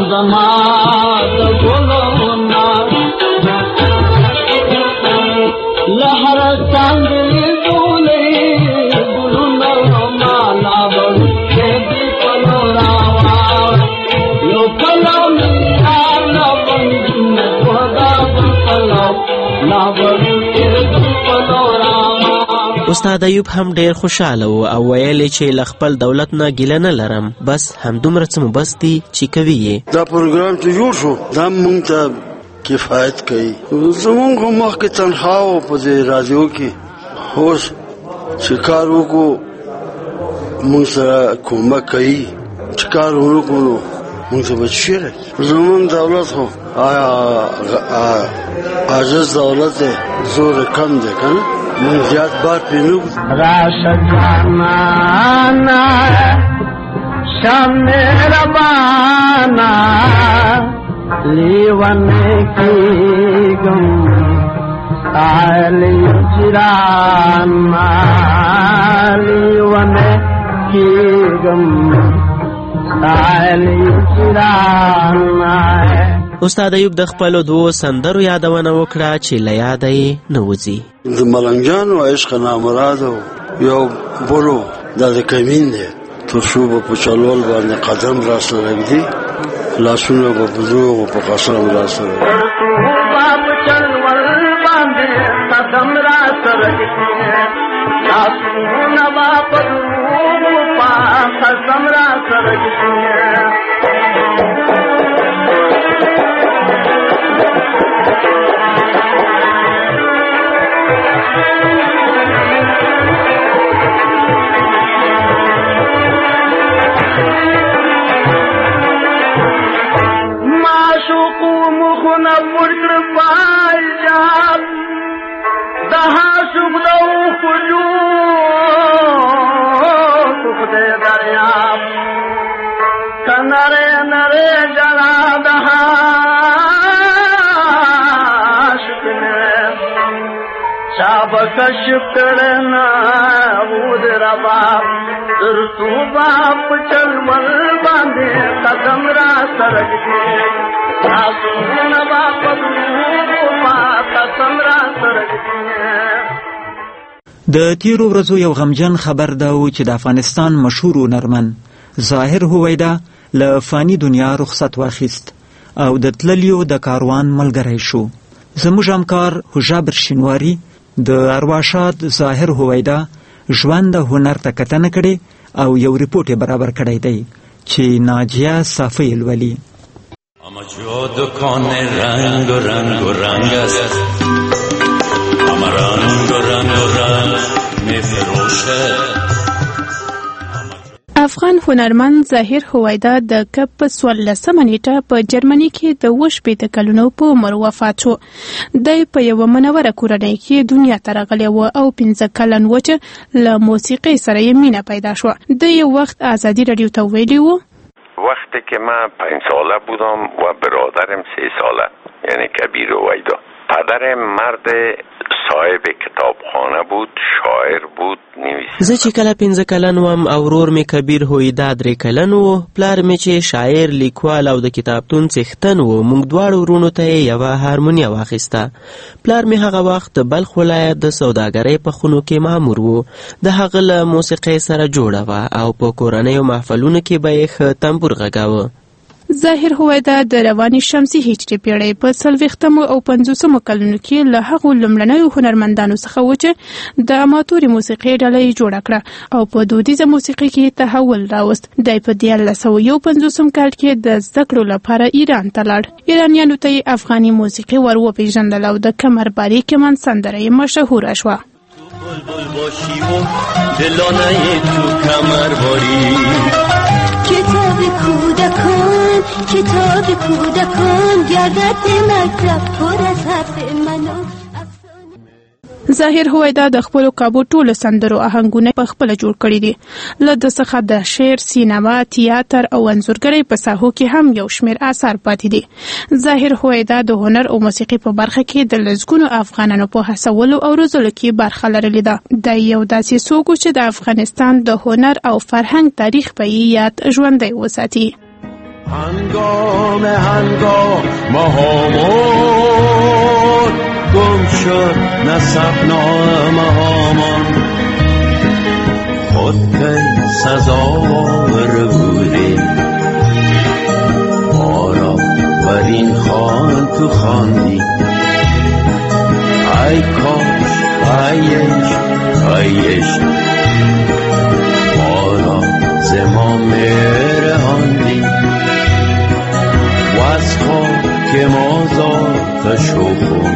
[SPEAKER 9] استاد ایوب هم ډیر خوشاله و او ویل چې له خپل دولت نه ګیله نه لرم، بس همدومره څه مو بس دي چې کوي یې.
[SPEAKER 14] دا پروګرام چې جوړ شو دا مونږ ته کفایت کوي. زمونږ مخکې تنخوا په دې رادیو کې اوس چې کار وکړو مونږ سره کومک کوي، چې کار وکړو مونږ ته بچي راځي. زمونږ دولت خو عاجز دولت دی، زور کم دی که نه، من زیاد بار پینو.
[SPEAKER 12] راشه جانانا شام مهربانا لیونے کی گم علی جرانا لیونے کی گم علی جرانا.
[SPEAKER 9] استاد ایوب د خپلو دوو سندرو یادونه وکړه چې له یاده یې نه وځي.
[SPEAKER 14] د ملنګجانو عشق نامراد یو بولو دا د کمین دی، تر څو به په چلول باندې قدم راسره ږدي، لاسونه به په دروغو په قسم راسره
[SPEAKER 12] کشف کرنا بود رباب در تو باپ چل مل باندے قدم را سرگ دے آسون باپ قدم را سرگ دے.
[SPEAKER 8] د تیرو ورځو یو غمجن خبر دا و چې د افغانستان مشهور هنرمن ظاهر هویدا له فانی دنیا رخصت واخیست او د تللیو د کاروان ملګری شو. زموږ همکار حجاب شینواری د ارواښاد ظاهر هویدا ژوند هنر ته کتنه کړې او یو ریپورت برابر کړی دی چې ناجیه صافی لولي.
[SPEAKER 15] اما جو دکان رنگ و رنگ و رنگ است
[SPEAKER 2] افغان هنرمند ظاهر هویدا د کپ په 14 نیټه په جرمني کې د 18 کلونو په عمر وفات شو. د په یو منوره کورنۍ کې دنیا ته راغلی و او 15 کلن و چې له موسیقي سره یې مینه پیدا شو. د یو وخت آزادی رادیو ته ویلی و
[SPEAKER 15] وقتی که من 5 ساله بودم و برادرم 3 ساله، یعنی کبیر هویدا. پدرم مرد صاحب کتابخانه بود، شاعر بود، نویسنده.
[SPEAKER 9] زه چې کله 15 کلن وم او ورور می کبیر هویدا 3 کلن و، پلار می چې شاعر، لیکوال او د کتابتون څښتن و. موږ دواړو ورونو ته یوه هارمونیا واخیسته. پلار می هغه وخت د بلخ ولایت د سوداګرۍ په خونو کې مامور و. د هغه له موسیقۍ سره جوړه وه او په کورنیو محفلونو کې به یې ښه تنبور غږاوه.
[SPEAKER 2] ظاهر هویدا د رواني شمسي هجري پیړۍ په 40 او 50 کلونو کې له هغو لومړنیو هنرمندانو څخه و چې د اماتوري موسیقۍ ډله یې جوړه کړه او په دودیزه موسیقۍ کې تحول راوست. دی په 1951 کال کې د زده کړو لپاره ایران ته لاړ. ایرانیانو ته یې افغاني موسیقي ور وپېژندل او د کمرباري کمان سندره یې مشهوره شوه.
[SPEAKER 16] کتاب کودکان گردد مکتب پر از حرف منو.
[SPEAKER 2] ظاهر هویدا د خپل کابو ټولو سندرو آهنګونه په خپل جوړ کړي دي. له د څخه د شعر، سینما، تیاتر او انځورګرۍ په ساحو کې هم یو شمېر آثار پاتې دي. ظاهر هویدا د هنر او موسیقي په برخه کې د لسګونو افغانانو په هڅولو او روزلو کې برخه لرلې ده. د یو داسې څوک چې د افغانستان د هنر او فرهنګ تاریخ په یاد ژوندی وساتي.
[SPEAKER 12] هنگام هامون گم شد نصفنامه هامان خود پی سزاوار بودیم ما را بر این خان تو خواندی ای کاش ایش ما را زمان مرهاندی و از خاک مازاد شخون.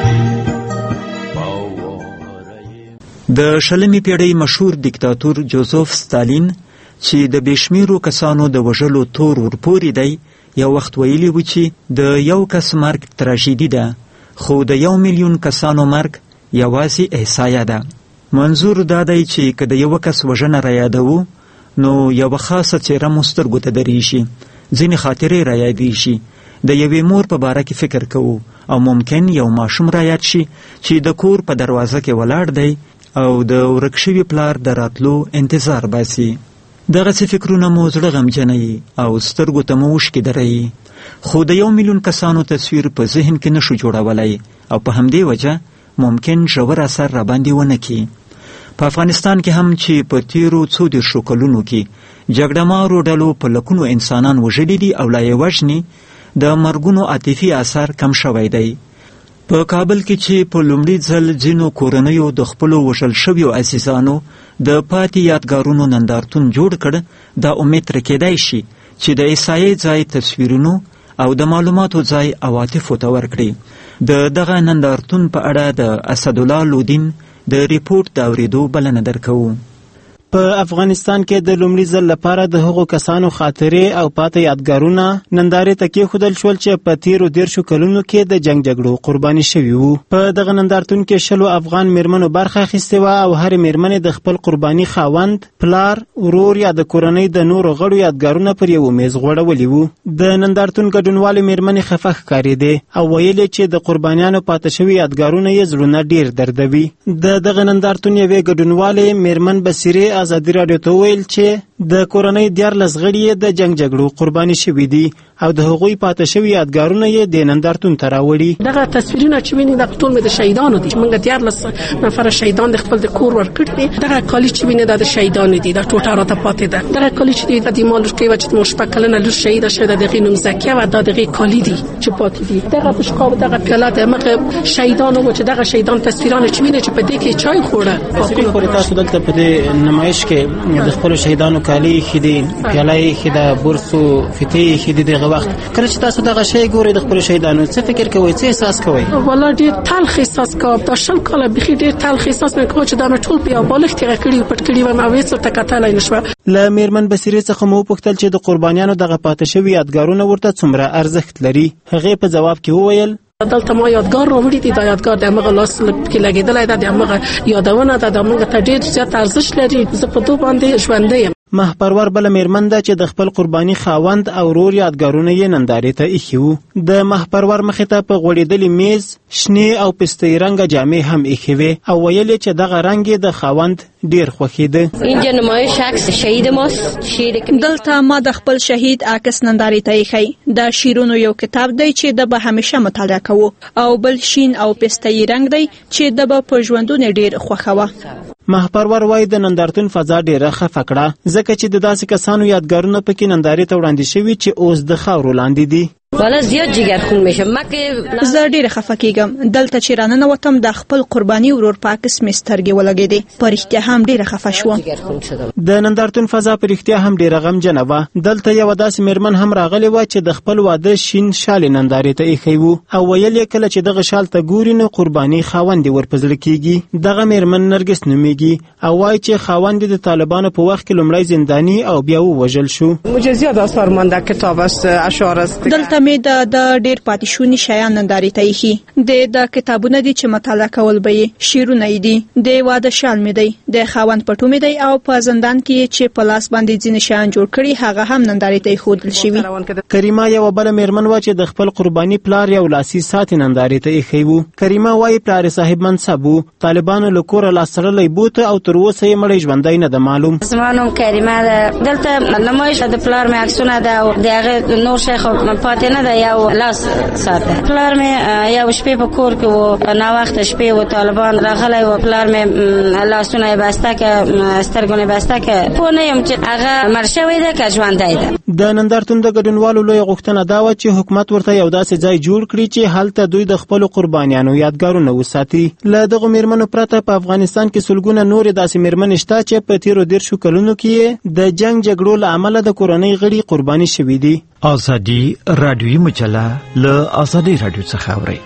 [SPEAKER 8] د 20مې پیړۍ مشهور دیکتاتور جوزف ستالین چې د بېشمیرو کسانو د وژلو تور ورپورې دی، یو وخت ویلي و چې د یو کس مرګ تراژیدي ده، خو د 1 میلیون کسانو مرګ یوازې احصایه ده. منظور دا دی چې که د یو کس وژنه رایادوو نو یوه خاصه څېره مو سترګو ته درېږي، ځینې خاطرې رایادېږي، د یوې مور په باره کې فکر کوو او ممکن یو ماشوم رایاد شي چې د کور په دروازه کې ولاړ دی او د ورک شوي پلار د راتلو انتظار باسي. دغسې فکرونه مو زړه غمجنوي او سترګو ته مو اوښکې دروي، خو د 1 میلیون کسانو تصویر په ذهن کې نشو جوړولی او په همدې وجه ممکن ژور اثر راباندې ونه کړي. په افغانستان کې هم چې په تیرو 14 کلونو کې جګړه مارو ډلو په لکونو انسانان وژلي دي او لا یې وژني، د مرګونو عاطفي اثر کم شوی دی. په کابل کې چې په لومړي ځل ځینو کورنیو د خپلو وژل شویو عزیزانو د پاتې یادګارونو نندارتون جوړ کړ، دا امید ترې کېدای شي چې د احصایې ځای تصویرونو او د معلوماتو ځای عواطفو ته ورکړي. د دغه نندارتون په اړه د اسدالله لودین د ریپورت د اورېدو بلنه درکوو.
[SPEAKER 17] په افغانستان کې د لومړي ځل لپاره د هغو کسانو خاطرې او پاتې یادګارونه نندارې ته کېښودل شول چې په تیرو 13 کلونو کې د جنګ جګړو قرباني شوي وو. په دغه نندارتون کې 60 افغان میرمنو برخه اخیستې وه او هرې میرمنې د خپل قرباني خاوند، پلار، ورور یا د کورنۍ د نورو غړو یادګارونه پر یو میز غوړولي وو. د نندارتون ګډونوالې میرمنې خفه ښکارېدې او ویلې چې د قربانیانو پاتې شوي یادګارونه یې زړونه ډېر دردوي. د دغه نندارتون یوې ګډونوالې میرمن بصیرې ازادي راډیو ته ویل چې د کورنۍ 14 غړي د جنګ جګړو قرباني شوي دي او د هغوی پاتې شوي یادګارونه یې د نندارتون ته راوړي.
[SPEAKER 10] دغه تصویرونه چې ویني د ټول مې د شهیدانو دي، موږ 14 نفر شهیدان د خپل د کور ورکړي دي. دغه کالی چې ویني د شهیدانو دي، د ټوټه راته پاتې ده. دغه کالی چې د دیمالو کې وچت مشپکلن له شهید شوی د غینوم زکیه و دغه کالی دي چې پاتې دي. دغه پښکاو دغه پیاله د مخ شهیدانو و چې دغه شهیدان تصویرونه چې ویني چې په دې کې چای خوړه.
[SPEAKER 17] تاسو دلته په دې نمایش کې د خپل شهیدانو کالي ښه دي پیاله یې ښه ده برسو فتې یې ښه دي دغه وخت کله چې تاسو دغه شی ګورئ د خپلو شهیدانو څه فکر کوئ څه احساس کوئ؟
[SPEAKER 10] والله ډېر تلخ احساس کوم دا 20 کاله بیخي ډېر تلخ احساس مې کوم چې دا مې ټول په یو بالښت کې کړي پټ کړي وم او هېڅ ورته کتلی نه شوه.
[SPEAKER 17] له میرمن بصیرې څخه مو وپوښتل چې د قربانیانو دغه پاتې شوي یادګارونه ورته څومره ارزښت لري. هغې په ځواب کې وویل
[SPEAKER 10] دلته ما یادګار راوړی دی دا یادګار د هغه لاس کې لګېدلی ده د هغه یادونه ده د موږ ته ډېر زیات ارزښت لري. زه په دو باندې ژوندی یم.
[SPEAKER 17] محپرور بل میرمن ده چې د خپل قرباني خاوند او ورور یادګارونه یې نندارې ته ایښي وو. د محپرور مخې ته په غوړېدلي میز شنې او پستې رنګه جامې هم ایښې وې او ویل چې دغه رنګ یې د خاوند ډیر خوښېده.
[SPEAKER 18] اینجا نمایش عکس شهید ماست. دلته ما د خپل شهید عکس نندارې ته ایښی. د شیرونو یو کتاب دی چې د به همیشه مطالعه کوو او بل شین او پستې رنګ دی چې د به په ژوندونه ډیر خوښوه.
[SPEAKER 17] محپرور وای د نندارتون فضا ډیره خفه کړه ځکه چې د داسې کسانو یادګارونه پکې نندارې ته وړاندې شوي چې اوس د خاورو لاندې دي.
[SPEAKER 18] والا زیات جګرخون میشم
[SPEAKER 2] زه ډیره خفه کیږم دلته چې راننوتم د خپل قرباني ورور په عکس مې سترګې ولګېدې. په رښتیا هم ډیره خفه شوم.
[SPEAKER 17] د نندارتون فضا په رښتیا هم ډیره غمجنه وه. دلته یوه داسې میرمن هم راغلې وه چې د خپل واده شین شال یې نندارې ته ایښی وو او ویل یې کله چې دغه شال ته ګوري نو قرباني خاوند یې ورپه زړه کیږي. دغه میرمن نرګس نومیږي او وایي چې خاوند د طالبانو په وخت کې لومړی زنداني او بیا ووژل شو.
[SPEAKER 19] مجھے زیاد آثار مانده کتاب است اشعار است.
[SPEAKER 2] دلته مې د ډېر پاتې شوني شیان نندارې ته ایښي. د کتابونه دي چې مطالعه کول به یې شعرونه یې دي د واده شال مې دی د خاوند پټو مې دی او په زندان کې چې په لاس باندې ځینې شیان جوړ کړي هغه هم نندارې ته ایښودل شوي.
[SPEAKER 17] کریمه یوه بله میرمن وه چې د خپل قرباني پلار یو لاسي ساعت نندارې ته ایښی وو. کریمه وایي پلار صاحب منصب وو. طالبانو له کوره لاس تړلی بوته او تر اوسه یې مړی ژوندی نه ده معلوم.
[SPEAKER 18] زما نوم کریمه ده. دلته نمایش د پلار مې عکسونه ده او د هغې نور شی خو پاتې نه ده. یو لاس ساته پلار مې یو شپې په کور کې وو ناوخته شپې و طالبان راغلی و پلار مې لاسونه یې بسته که سترګونه یې بسته که پوه نه یم چې هغه مړ شوی ده که ژوندی ده.
[SPEAKER 17] د نندارتون د ګډونوالو لویه غوښتنه دا وه چې حکومت ورته یو داسې ځای جوړ کړي چې هلته دوی د خپلو قربانیانو یادګارونه وساتي. له دغو میرمنو پرته په افغانستان کې سلګونه نورې داسې میرمنې شته چې په تیرو 10 کلونو کې د جنگ جګړو له امله د کورنۍ غړي قرباني شوي دي.
[SPEAKER 3] ازادي رادیوي مجله له ازادي رادیو څخه اوري.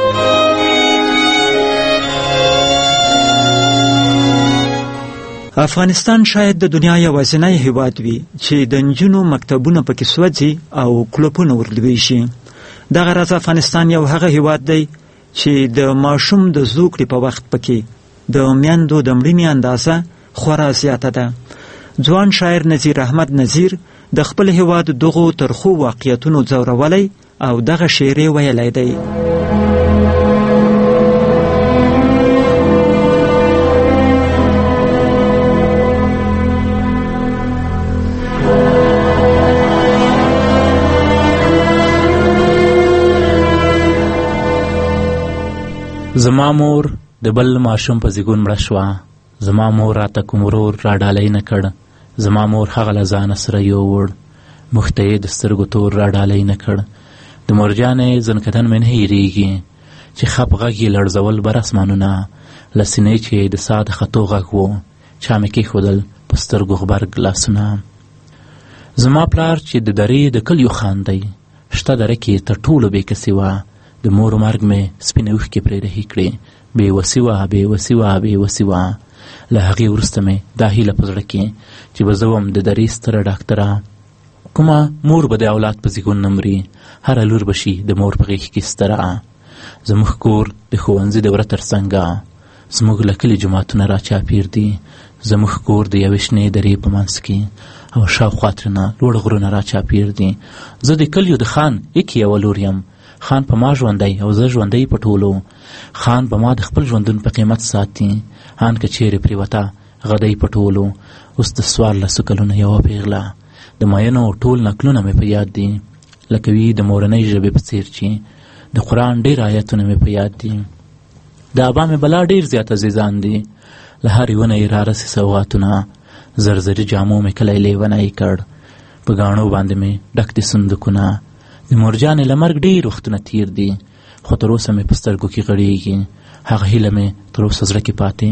[SPEAKER 8] افغانستان شاید د دنیا یوازینی هیواد وي چې د نجونو مکتبونه پکې سوځي او کلوپونه ورلوي شي. دغه راز افغانستان یو هغه هیواد دی چې د ماشوم د زوکړې په وخت پکې د میندو د مړینې اندازه خورا زیاته ده. ځوان شاعر نظیر احمد نظیر د خپل هیواد دغو ترخو واقعیتونو ځورولی او دغه شعر یې ویلی دی.
[SPEAKER 20] زما مور د بل ماشوم په زیږون مړه شوه. زما مور راته کوم ورور راډالی نه کړ. زما مور هغه له ځانه سره یووړ. موږ ته یې د سترګو تور راډالی نه کړ. د مورجانې زنکدن مې نه هېرېږي چې خپ غږ یې لړزول بر اسمانونه له سینې چې د ساه د خطو غږ و چا مې کېښودل په سترګو غبرګ لاسونه. زما پلار چې د درې د کلیو خان دی شته دره کې تر ټولو بې کسې وه. د مور مرګ مې سپینې اوښکې پرې رهي کړې. بې وسي وه بې وسي وه بې وسي وه. له هغې وروسته مې دا هیله په زړه کې چې به زه وم د درې ستره ډاکټره. کومه مور به د اولاد په زیږون نه مري. هره لور به شي د مور په غېږ کې ستره. زموږ کور د ښوونځي د وره تر څنګه. زموږ له کلي جوماتونه را چاپېر دي. زموږ کور د یوې شنې درې په منځ کې او شاوخوا ترېنه لوړ غرونه را چاپېر دي. زه د کلیو د خان ایکې یوه لور یم. خان په ما ژوندی او زه ژوندی په ټولو. خان په ما د خپل ژوندون په قیمت ساتي. هان که چیرې پرېوته غدی په ټولو. اوس د 14 کلونو یوه پیغله. د ماینو ټول نکلونه مې په یاد دي لکه وي د مورنۍ ژبې په څیر چې د قرآن ډېر آیتونه مې په یاد دي. د ابا مې بلا ډېر زیات عزیزان دي. له هرې ونه یې رارسې سوغاتونه. زرزري جامو مې کلی لیونی کړ. په ګاڼو باندې مې ډک دي صندوقونه. د مورجانې له مرګ ډېر وختونه تیر دي خو تر اوسه مې په سترګو کې غړېږي. هغه هیله مې تر اوسه زړه کې پاتې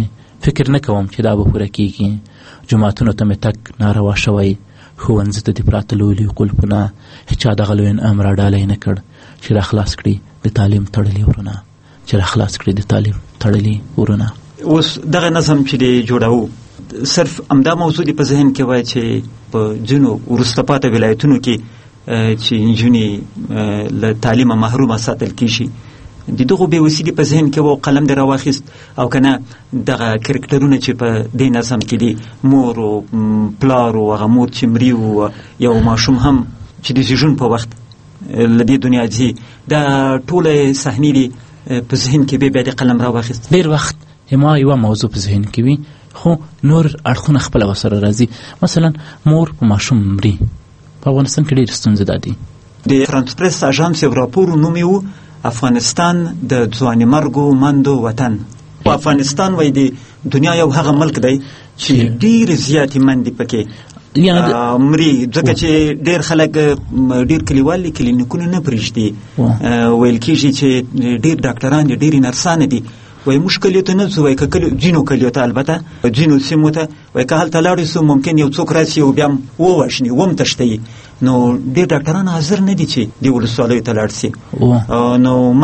[SPEAKER 20] فکر نه کوم چې دا به پوره کیږي. جوماتونو ته مې تګ ناروا شوی، ښوونځي ته دې پراته لوی لوی قلفونه، هېچا دغه لوی انعام راډالی نه کړ چې راخلاص کړي د تعلیم تړلي ورونه، چې راخلاص کړي د تعلیم تړلي ورونه.
[SPEAKER 8] اوس دغه نظم چې دی جوړاو، صرف همدا موضوع دې په ذهن کې وای چې په ځینو وروسته پاته ولایتونو کې چې نجونې له تعلیمه محرومه ساتل کیږي، د دغو بې وسیلې په ذهن کې و قلم دې راواخیست او که نه دغه کرکټرونه چې په دې نظم کې دي، مور و پلار و هغه مور چې مري و یو ماشوم هم چې د زیږون په وخت له دې دنیا ځي، دا ټولې صحنې دي په ذهن کې بیا د قلم راواخیست.
[SPEAKER 20] ډېر وخت ما یوه موضوع په ذهن کې وي خو نور اړخونه خپله ورسره راځي. مثلا مور په ماشوم مري، په افغانستان کې ډېرې ستونزې دا دي.
[SPEAKER 8] د فرانس پریس اژانس یو راپور نوم یې و افغانستان د ځوانمرګو مندو وطن. په افغانستان وایي د دنیا یو هغه ملک دی چې ډېرې زیاتې مندې پکې مري، ځکه چې ډېر خلک ډېر کلیوال کلینیکونه نه پرېږدي. ویل کېږي چې ډېر ډاکټران دي، ډېرې نرسانې دي. وایي موږ کلیو ته نه ځو، وایي که ځینو کلیو ته البته ځینو سیمو ته، وایي که هلته لاړې سو ممکن یو څوک راسي او بیا هم ووژني وم تښتوي. نو ډېر ډاکټران حاضر نه دي چې دې ولسوالیو ته لاړ سي. نو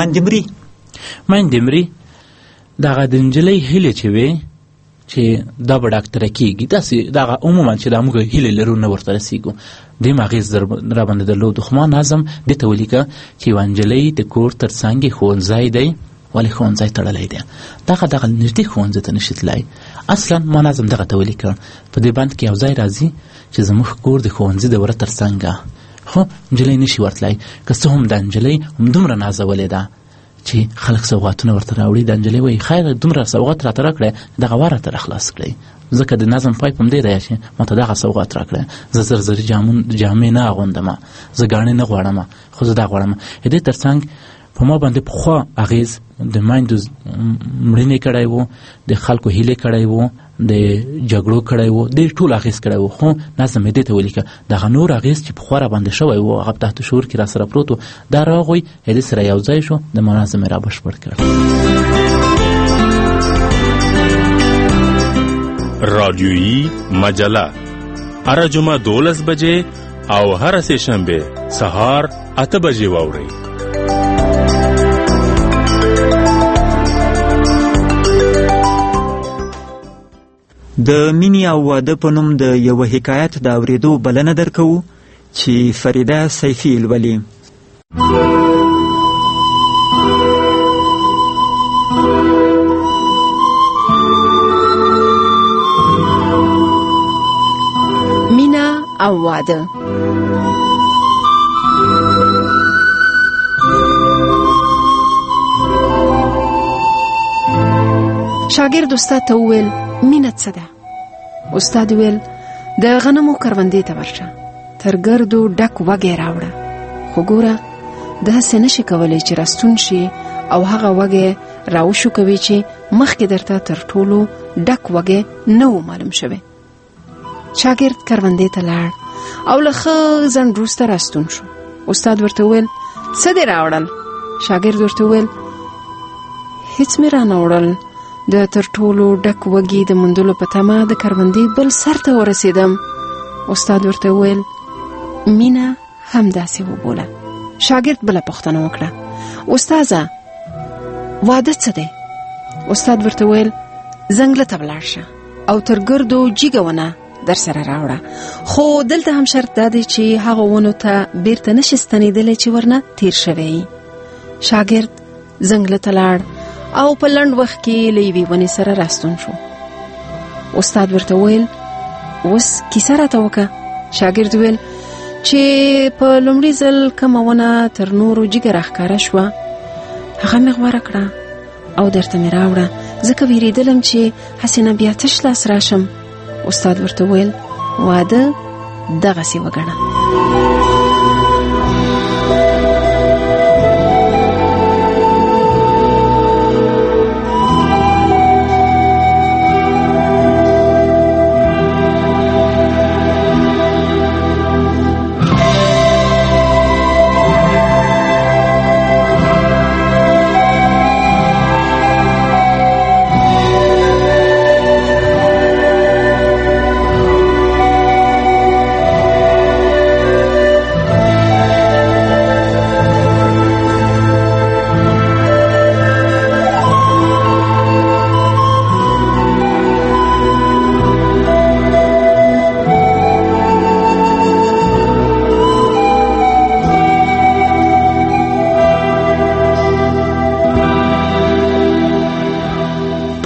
[SPEAKER 20] میندې مري. دغه د نجلۍ هیلې چې وې چې دا به ډاکټره کېږي، داسې دغه عموما چې دا موږ هیلې لرو نه ورته رسېږو، دې م اغېز راباندې درلود. خو ما نظم دې ته ولیکه چې یوه نجلۍ د کور تر څنګ ښوونځی دی، ولې ښوونځی تړلی دی، دغه نږدې ښوونځي ته نشي تللی. اصلا ما نظم دغه ته ولیکه په دې بند کې یو ځای راځي چې زموږ کور د ښوونځي د وره تر څنګه، خو نجلۍ نشي ورتلی. که څه هم دا نجلۍ همدومره نازولې ده چې خلک سوغاتونه ورته راوړي، دا نجلۍ وایي خیر دومره سوغات راته راکړی، دغه وار راته راخلاص کړئ، ځکه د نظم پای په همدې دی چې ما ته دغه سوغات راکړی. زه زرزري جامې نه اغوندم، زه ګاڼې نه غواړم، خو زه دا غواړم. د دې تر څنګ په ما باندې پخوا اغېز د میندو مړینې کړی و، د خلکو هیلې کړی و، د جګړو کړی و، ډېر ټول اغېز کړی و. خو نظم یې دې ته ولیکه دغه نور اغېز چې پخوا راباندې شوی و، هغه په تحت شعور کې را سره پروت و، دا راغوی هدې سره یو ځای شو، د ما نظم یې را بشپړ کړ.
[SPEAKER 21] رادیویی مجله هره جمعه 12 بجې او هره سه شنبه سهار 8 بجې واورئ.
[SPEAKER 8] د مینې او واده په نوم د یوه حکایت د اورېدو بلنه درکوو چې فریده سیفي لولي.
[SPEAKER 22] مینا او واده. شاګرد استاد ته وویل مینه څه ده؟ استاد ویل د غنمو کروندې ته ورشه، تر ګردو ډک وږی راوړه، خو ګوره داسې نشي کولی چې راستون شي او هغه وږی راوشو کوي چې مخکې درته تر ټولو ډک وږی نه و معلوم شوی. شاګرد کروندې ته لاړ او له ښه ځنډ وروسته راستون شو. استاد ورته ویل څه دې راوړل؟ شاګرد ورته ویل هیڅ مې رانه وړل، د تر ټولو ډک وږي د موندلو په تمه د کروندې بل سر ته ورسېدم. استاد ورته ویل مینه هم داسې وبوله. شاګرد بله پوښتنه وکړه استاذه واده څه دی؟ استاد ورته ویل ځنګله ته ولاړ شه او تر ګردو جیګه ونه در سره راوړه، خو دلته هم شرط دا دی چې هغه ونو ته بیرته نشي ستنېدلی چې ورنه تیر شوی. شاګرد ځنګله ته لاړ او په لنډ وخت کې له یوې ونې سره راستون شو. استاد ورته ویل اوس کیسه راته وکړه. شاګرد ویل چې په لومړي ځل کومه ونه تر نورو جګه راښکاره شوه، هغه مې غوره کړه او درته مې راوړه، ځکه ویرېدلم چې هسې نه بیا تش لاس راشم. استاد ورته ویل واده دغسې وګڼه.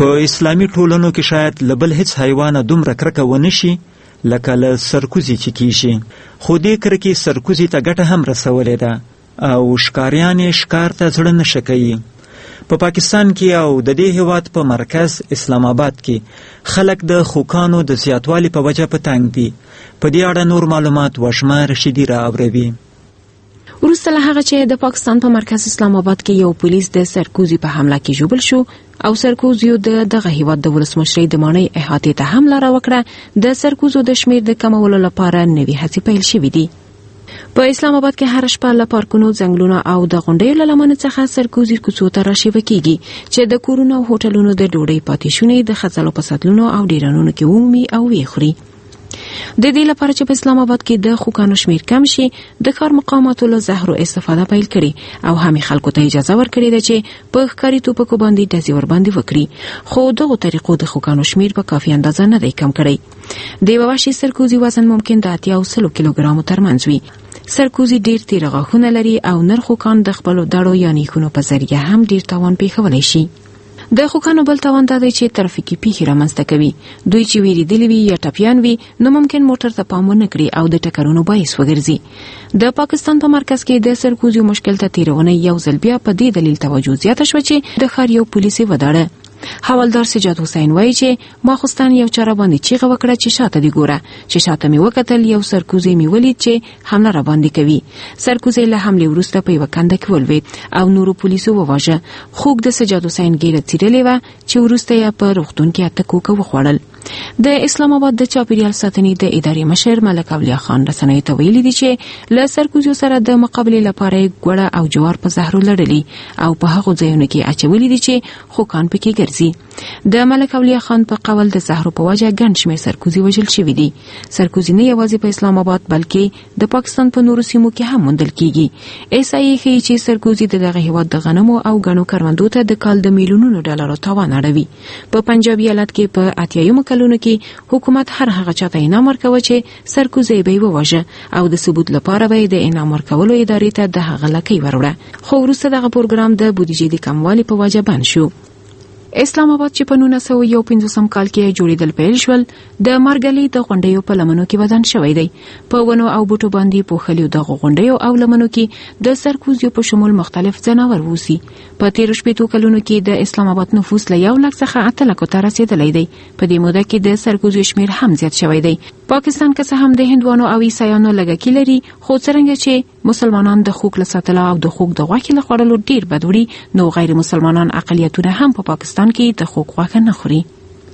[SPEAKER 8] په اسلامي ټولنو کې شاید له بل هیڅ حیوانه دومره کرکه ونه شي لکه له سرکوزي چې کیږي، خو دې کرکې سرکوزي ته ګټه هم رسولې ده او ښکاریان یې ښکار ته زړه نشه کوي. په پاکستان کې او د دې هیواد په مرکز اسلام آباد کې خلک د خوکانو د زیاتوالي په وجه په تنګ دي. په دې اړه نور معلومات وشمه رشیدي راوروي.
[SPEAKER 22] وروسته له هغه چې د پاکستان په مرکز اسلام آباد کې یو پولیس د سرکوزي په حمله کې ژوبل شو او سرکوزیو دغه هیواد د ولسمشرۍ د مانۍ احاطې ته حمله راوکړه، د سرکوزو د شمیر د کمولو لپاره نوي هڅې پیل شوې دي. په اسلام آباد کې هر شپه له پارکونو، ځنګلونو او د غونډیو له لمنو څخه سرکوزي کوڅو ته راشیبه کیږي چې د کورونو او هوټلونو د ډوډۍ پاتې شونې د خځلو په سطلونو او ډیرانونو کې ومومي او ویې خوري. د دې لپاره چې په اسلام آباد کې د خوکانو شمیر کم شي، د کار مقاماتو له زهرو استفاده پیل کړي او همې خلکو ته اجازه ورکړې ده چې په ښکاري توپکو باندې ډزې ورباندې وکړي، خو دغو طریقو د خوکانو شمیر په کافي اندازه نه دی کم کړی. د یوه وحشي سرکوزي وزن ممکن د 80 او 100 کیلوګرامو ترمنځ وي. سرکوزي ډیر تیره غاښونه لري او نر خوکان د خپلو دړو یا نیکونو په ذریعه هم ډیر تاوان پیښولی شي. د خوکانو بل تاوان دا دی چې ترافیکي پیښې رامنځته کوي. دوی چې ویریدلي وي یا ټپیان وي نو ممکن موټر ته پام ونه کړي او د ټکرونو باعث وګرځي. د پاکستان په مرکز کې د سرکوزیو مشکل ته تیرونه یو ځل بیا په دې دلیل توجه زیاته شوه چې د ښار یو پولیس یې وداړه. حوالدار سجاد حسین وایي چې ماخوستان یو چاره باندې چیغه وکړه چې شاته دی ګوره، چې شاته می وکتل یو سرکوزی می ولید چې حمله را باندې کوي. سرکوزی له حمله وروسته په یو کنده کې ولوید او نورو پولیسو وواژه. خوګ د سجاد حسین ګیره تیرلې و چې وروسته یې په روغتون کې اته کوکه وخوړل. د اسلام آباد د چاپیریال ساتنې د ادارې مشر ملک اولیا خان رسنیو ته ویلي دي چې له سرکوزیو سره د مقابلې لپاره ګوړه او جوار په زهرو لړلي او په هغو ځایونو کې اچولي دي چې خوکان پکې ګرځي. د ملک اولیا خان په قول د زهرو په وجه ګڼ شمېر سرکوزي وژل شوي دي. سرکوزي نه یوازې په اسلام آباد بلکې د پاکستان په نورو سیمو کې هم موندل کیږي. احصایې ښیي چې سرکوزي د دغه هیواد د غنمو او ګڼو کروندو ته د کال د میلیونونو ډالرو تاوان اړوي. په پنجاب ایالت کې په 80 کلونو کې حکومت هر هغه چاته انعام ورکوي چې سرکوزي به وواژه او د ثبوت لپاره به د انعام ورکولو ادارې ته د هغه لکۍ وروړه، خو وروسته دغه پروګرام د بودیجې د کموالي په وجه بند شو. اسلام آباد چې په 1951 کال کې جوړیدل پیل شول، د مارګلي د غونډیو په لمنو کې ودان شوی دی. په ونو او بوټو باندې پوښلي دغه غونډیو او لمنو کې د سرکوزیو په شمول مختلف ځناور ووسی. په 13 کلونو کې د اسلام آباد نفوس له 1 لک څخه 8 لکو ته رسیدلی دی. په دې موده کې د سرکوزیو شمیر هم زیات شوی دی. پاکستان که څه هم د هندوانو او عیسایانو لږکی لري، خو څرنګه چې مسلمانان د خوک له ساتلو او د خوک د غوښې له خوړلو ډیر بدوړي، نو غیر مسلمانان اقلیتونه هم په پاکستان کې د خوک غوښه نه خوري.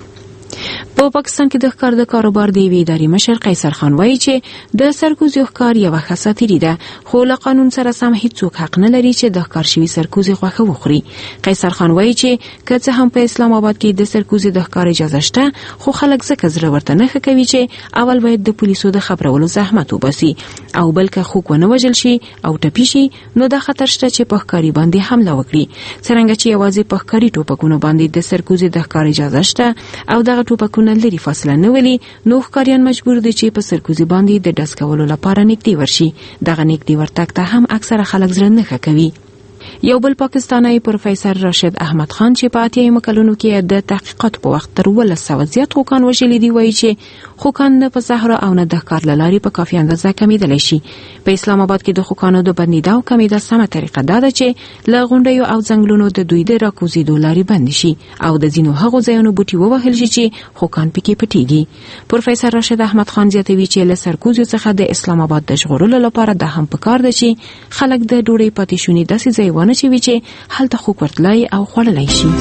[SPEAKER 22] په پاکستان کې د ښکار د کاروبار د یوې ادارې مشر قیصر خان وایي چې د سرکوزي ښکار یوه ښه ساتیري ده، خو له قانون سره سم هیڅوک حق نه لري چې د ښکار شوي سرکوزي غوښه وخوري. قیصر خان وایي چې که څه هم په اسلام آباد کې د سرکوزي د ښکار اجازه شته، خو خلک ځکه زړه ورته نه ښه کوي چې اول باید د پولیسو د خبرولو زحمت وباسي او بل که خوک ونه وژل شي او ټپي شي، نو دا خطر شته چې په ښکاري باندې حمله وکړي. څرنګه چې یوازې په ښکاري ټوپکونو باندې د سرکوزي د ښکار اجازه شته او دغه ټوپکونه لري فاصله نه ولي، نو ښکاریان مجبور دي چې په سرکوزي باندې د ډز کولو لپاره نږدې ورشي. دغه نږدې ورتګ ته هم اکثره خلک زړه نه ښه کوي. یو بل پاکستانی پروفیسور راشد احمد خان چې په 80 کلونو کې د تحقیقات په وخت تر 100 زیات خوکان وژلي دي، وایي چې خوکان نه په زهره او نه د ښکار له لارې په کافي اندازه کمیدلی شي. په اسلام آباد کې د خوکانو د بندیدا او کمیدا سمه طریقه دا ده چې له غونډیو او ځنګلونو د دوی د راکوزیدو لارې بند شي او د ځینو هغو ځایونو بوټي ووهل شي چې خوکان پکې پټیږي. پروفیسور راشد احمد خان زیاتوي چې له سرکوزیو څخه د اسلام آباد د ژغورلو لپاره دا هم پکار ده چې خلک د ډوډۍ پاتې شونې داسې ځای ونه چوي چې هلته خوک ورتلای او خوړلی شي.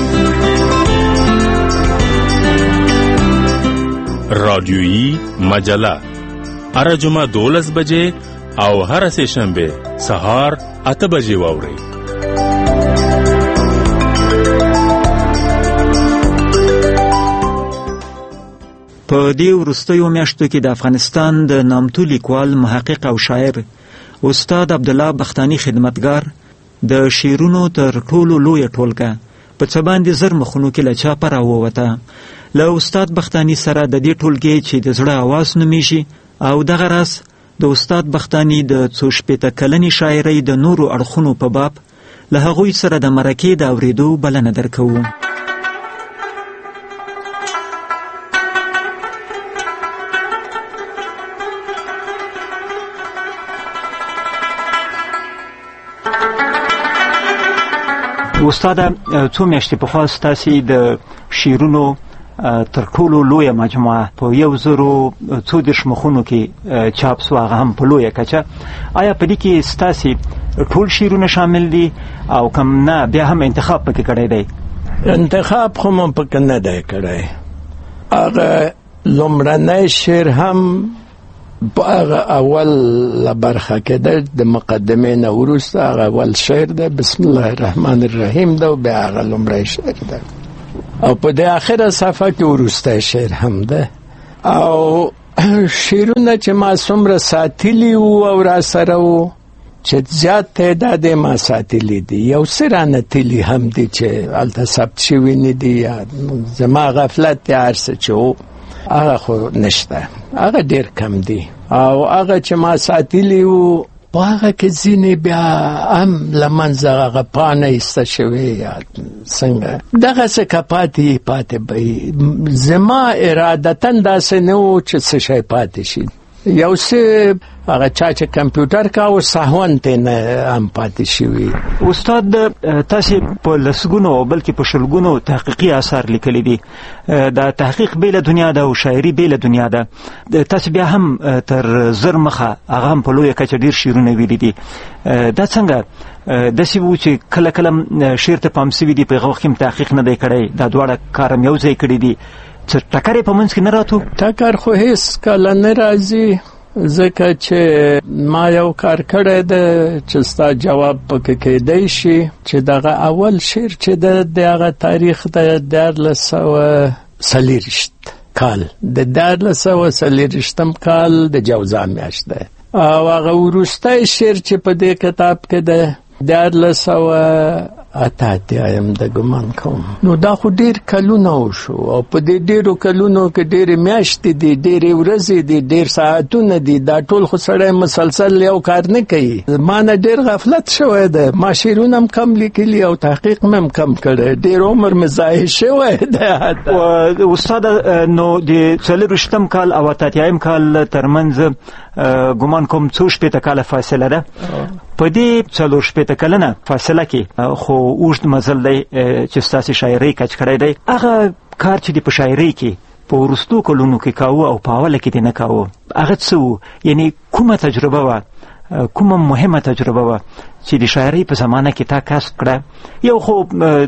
[SPEAKER 21] رادیویی مجله هر جمعه 12 بجې او هر سه شنبه سهار 8 بجې واورئ.
[SPEAKER 8] په دې وروستیو میاشتو کې د افغانستان د نامتو لیکوال، محقق او شاعر استاد عبدالله بختاني خدمتګار د شعرونو تر ټولو لویه ټولګه په څه باندې زر مخونو کې له چاپه راووته. له استاد بختاني سره د دې ټولګې چې د زړه آواز نومیږي او دغه راز د استاد بختاني د څو شپېته کلنې شاعرۍ د نورو اړخونو په باب له هغوی سره د مرکې د اورېدو بلنه درکوو. استاد څو میاشتې پخوا ستاسې د شعرونو تر ټولو لویه مجموعه په 1,040 مخونو کې چاپ سوه، هغه هم په لویه کچه. آیا په دې کې ستاسې ټول شعرونه شامل دي او کم نه بیا هم انتخاب پکې کړی دی؟
[SPEAKER 4] انتخاب خو مو پکې نه دی کړی. هغه لومړنی شعر هم په هغه اول برخه کې ده، د مقدمې نه وروسته هغه اول شعر ده بسم الله الرحمن الرحیم ده، او بیا هغه لومړی شعر ده، او په د آخره صفحه کې وروسته شعر هم ده. او شعرونه چې ما څومره ساتلي وو او را سره وو، چې زیات تعداد ما ساتلي دي، یو څه رانه تلي هم دي چې هلته ثبت شوي نه دي، یا زما غفلت دی، هر څه چې وو هغه خو نشته، هغه ډیر کم دي. او هغه چې ما ساتلي وو په هغه کې ځینې بیا هم له منځه هغه پاڼه ایسته شوې یا څنګه دغسې که پاتې به زما ارادتاً داسې نه وو چې څه شی پاتې شي. یو څه هغه چا چې کمپیوټر کاوه سهون ته نه هم پاتې شوي.
[SPEAKER 8] استاد تاسې په لسګونو بلکې په شلګونو تحقیقي اثار لیکلي دي. دا تحقیق بیله دنیا ده او شاعري بیله دنیا ده. تاسې بیا هم تر زر مخه هغه هم په لویه کچه ډېر شعرونه ویلي دي. دا څنګه داسې وو چې کله کله شعر ته پام سوي دي، په هغه وخت کې تحقیق نه دی کړی، دا دواړه کار هم یو ځای کړي دي، ټکر یې په منځ کې نه راتو؟
[SPEAKER 4] ټکر خو هیڅ کله نه راځي، ځکه چې ما یو کار کړی ده چې ستا جواب پکې کېدی شي چې دغه اول شعر چې د هغه تاریخ د 1440 کال د 1440 کال د جوزا میاشت ده، او هغه وروستی شعر چې په دې کتاب کې ده 1488 د ګمان کوم. نو دا خو ډیر کلونه وشو، او په دې ډیرو کلونو کې ډېرې میاشتې دي، ډېرې ورځې دي، ډېر ساعتونه دي، دا ټول خو سړی مسلسل یو کار نه کوي. ما نه ډېر غفلت شوی ده، ما شعرونه هم کم لیکلي او تحقیق مې هم کم کړی، ډېر عمر مې ضایع شوی ده.
[SPEAKER 8] استاد نو د 40 کال او 88 کال ترمنځ ګمان کوم 2 کاله فاصله ده. په دې 4 کلنه فاصله کې خو اوږد مزل دی چې ستاسې شاعرۍ کچ کړی دی. هغه کار چې دی په شاعرۍ کې په وروستو کلونو کې کاوه او په اوله کې دی نه کاوه، هغه څه وو؟ یعنی کومه تجربه وه، کومه مهمه تجربه وه چې د شاعرۍ په زمانه کې تا کسب کړه؟ یو خو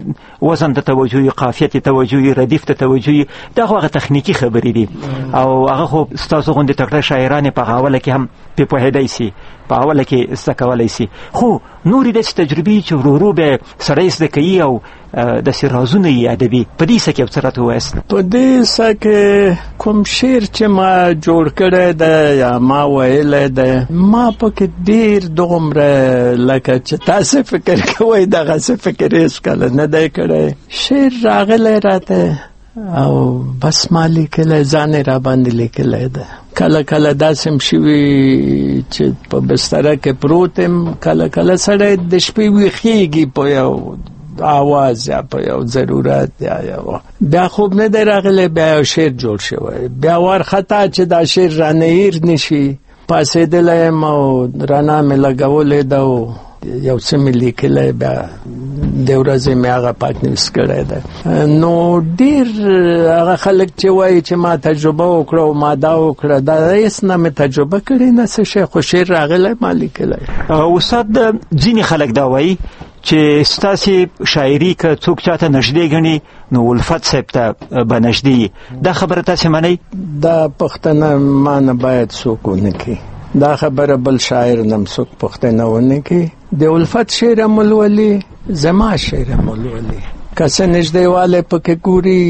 [SPEAKER 8] وزن ته توجه، قافیه ته توجه، ردیف ته توجه، دا خو هغه تخنیکي خبرې دي، او هغه خو ستاسو غوندې تکړه شاعران په هغه اوله کې هم پې پوهېدی سي، په اوله کې زده کولی سي. خو نورې داسې تجربې چې ورو ورو به سړی زده کوي او داسې رازونه یې ادبي، په دې څه کې څه راته ووایاست؟
[SPEAKER 4] په دې څه کې کوم شعر چې ما جوړ کړی ده یا ما ویلی ده، ما پکې ډېر دومره لکه چې تاسې فکر کوئ دغسې فکر هېڅ کله نه دی کړی. شعر راغلی راته او بس ما لیکلی، ځان یې راباندې لیکلی ده. کله کله داسې هم شوي چې په بستره کې پروت یم، کله کله سړی د شپې ویښېږي په یو آواز یا په یو ضرورت یا بیا خوب نه دی راغلی، بیا یو شعر جوړ شوی، بیا وارخطا چې دا شعر رانه هیر نشي، پاسېدلی یم او رڼا مې لګولی ده او یو څه مې لیکلی، بیا د ورځې مې هغه پاکنویس کړی ده. نو ډېر هغه خلک چې وایي چې ما تجربه وکړه او ما دا وکړه، دا هېڅ نه مې تجربه کړې نه څه شی، خو شعر راغلی ما لیکلی.
[SPEAKER 8] استاد ځینې خلک دا وایي چې ستاسې شاعري که څوک چاته نږدې ګڼي نو الفت صاحب ته به نږدې وي، دا خبره تاسې منئ؟
[SPEAKER 4] دا پوښتنه ما نه باید څوک ونه کړي، دا خبره بل شاعر نه هم څوک پوښتنه ونه کړي. د الفت شعر هم ولولي، زما شعر هم ولولي، که څه نږدېوالی پکې ګوري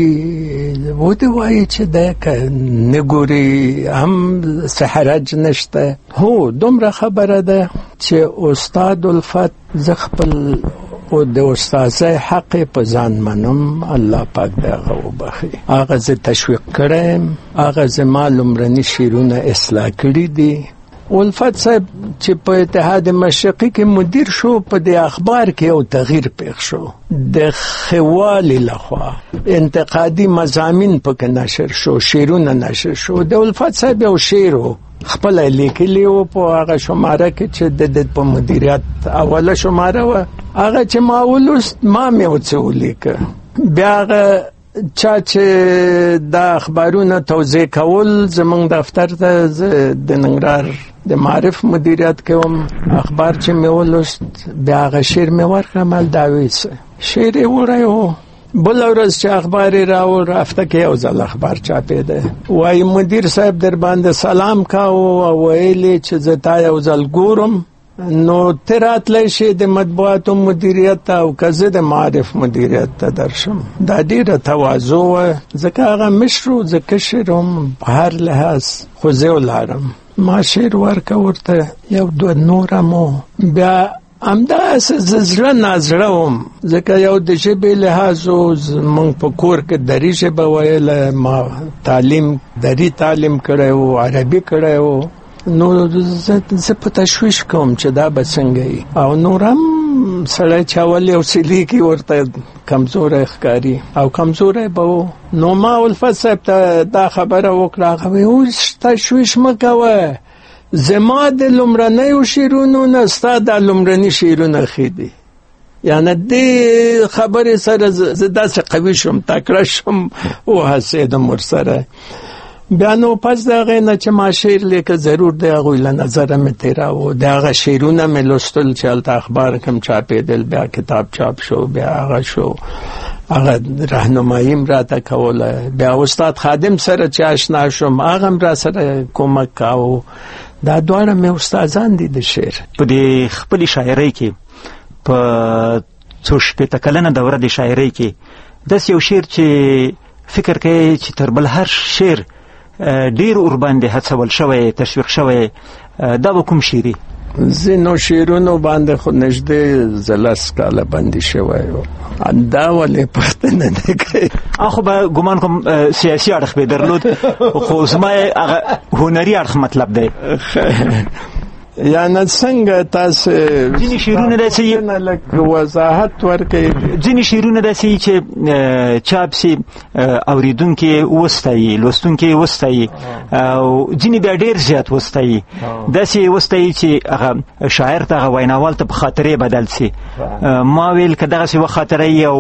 [SPEAKER 4] ودې وایي چې دی که نه ګوري هم څه حرج نشته. هو دومره خبره ده چې استاد الفت زه خپل او د استازۍ حق په ځان منم، الله پاک د هغه وبخي. هغه زه تشویق کړی، هغه زما لومړني شعرونه اصلاح کړي دي. الفت صاحب چې په اتحاد مشرقي کې مدیر شو، په د اخبار کې یو تغییر پیښ شو، د خوالي لخوا انتقادي مضامین پکې نشر شو، شعرونه نشر شو. د الفت صاحب یو شعر خپل لیکلی و په هغه شماره کې چې د په مدیریت اوله شماره و، هغه چې ما ولوست ما مې وڅه ولیکه. بیا هغه چا چې دا اخبارونه توزیع کول زمونږ دفتر ته د ننګرهار د معرف مدیریت کوم اخبار چې مې ولوست بیا هغه شعر مې ورکړه مال داویسه شعر یې ووایو. بل ورځ چې اخبار یې راوړ هفته کې یو ځل اخبار چاپېده وایي مدیر صاحب در باندې سلام کاوه او ویلې چې زه تا یو ځل ګورم نو ته راتلی شې د مطبوعاتو مدیریت ته او که زه د معرف مدیریت ته درشم. دا ډېره تواضع وه ځکه هغه مشر و زه کشر وم په هر لحاظ خو زه ولاړم ما شعر ورکه ورته یو دوه نور هم بیا همداسې زه زړه نازړه وم ځکه یو د ژبې لحاظ زمونږ په کور کې دري ژبه ویله ما دري تعلیم کړی و عربي کړی و نو زه په تشویش کوم چې دا به څنګه وي او نور هم سړی چې اول یو څه لیکي ورته کمزوری ښکاري او کمزوری به و. نو ما الفت صاحب ته دا خبره وکړه هغه وایي اوس تشویش مه کوه زما د لومړنیو شعرونو نه ستا دا لومړني شعرونه ښه دي. یعنې دې خبرې سره زه داسې قوي شوم تکړه شوم وهڅېدم ورسره. بیا نو پس د هغې نه چې ما شعر لیکه ضرور د هغوی له نظره مې تېراوه د هغه شعرونه مې لوستل چې هلته اخبار کوم چاپېدل بیا کتاب چاپ شو بیا هغه شو هغه راهنمایي م راته کوله. بیا استاد خادم سره چې اشنا شوم هغه م را سره کومک کاوه. دا دواړه مې استادان دي د شعر.
[SPEAKER 8] په دې خپلې شاعرۍ کې په څو شپېته کلنه دوره د شاعرۍ کې داسې یو شعر چې فکر کوي چې تر بل هر شعر ډیر ورباندې هڅول شوی تشویق شوی دا به کوم شعري؟
[SPEAKER 4] ځینو شعرونو باندې خو نږدې زه 10 کاله بندي شوی و. دا ولې پوښتنه نه کوي؟
[SPEAKER 8] خو به ګمان کوم سیاسي اړخ به درلود خو زما هغه هنري اړخ مطلب دی.
[SPEAKER 4] یعنی څنګه تاسو
[SPEAKER 8] ځینې شعرونه داسې
[SPEAKER 4] وضاحت ورکوي
[SPEAKER 8] ځینې شعرونه داسې چې چاپ سي اوریدونکي وستایي لوستونکي وستایي او ځینې بیا ډېر زیات وستایي داسې وستایي چې هغه شاعر ته هغه ویناوال ته په خاطرې بدل سي. ما ویل که دغسې وه خاطرې او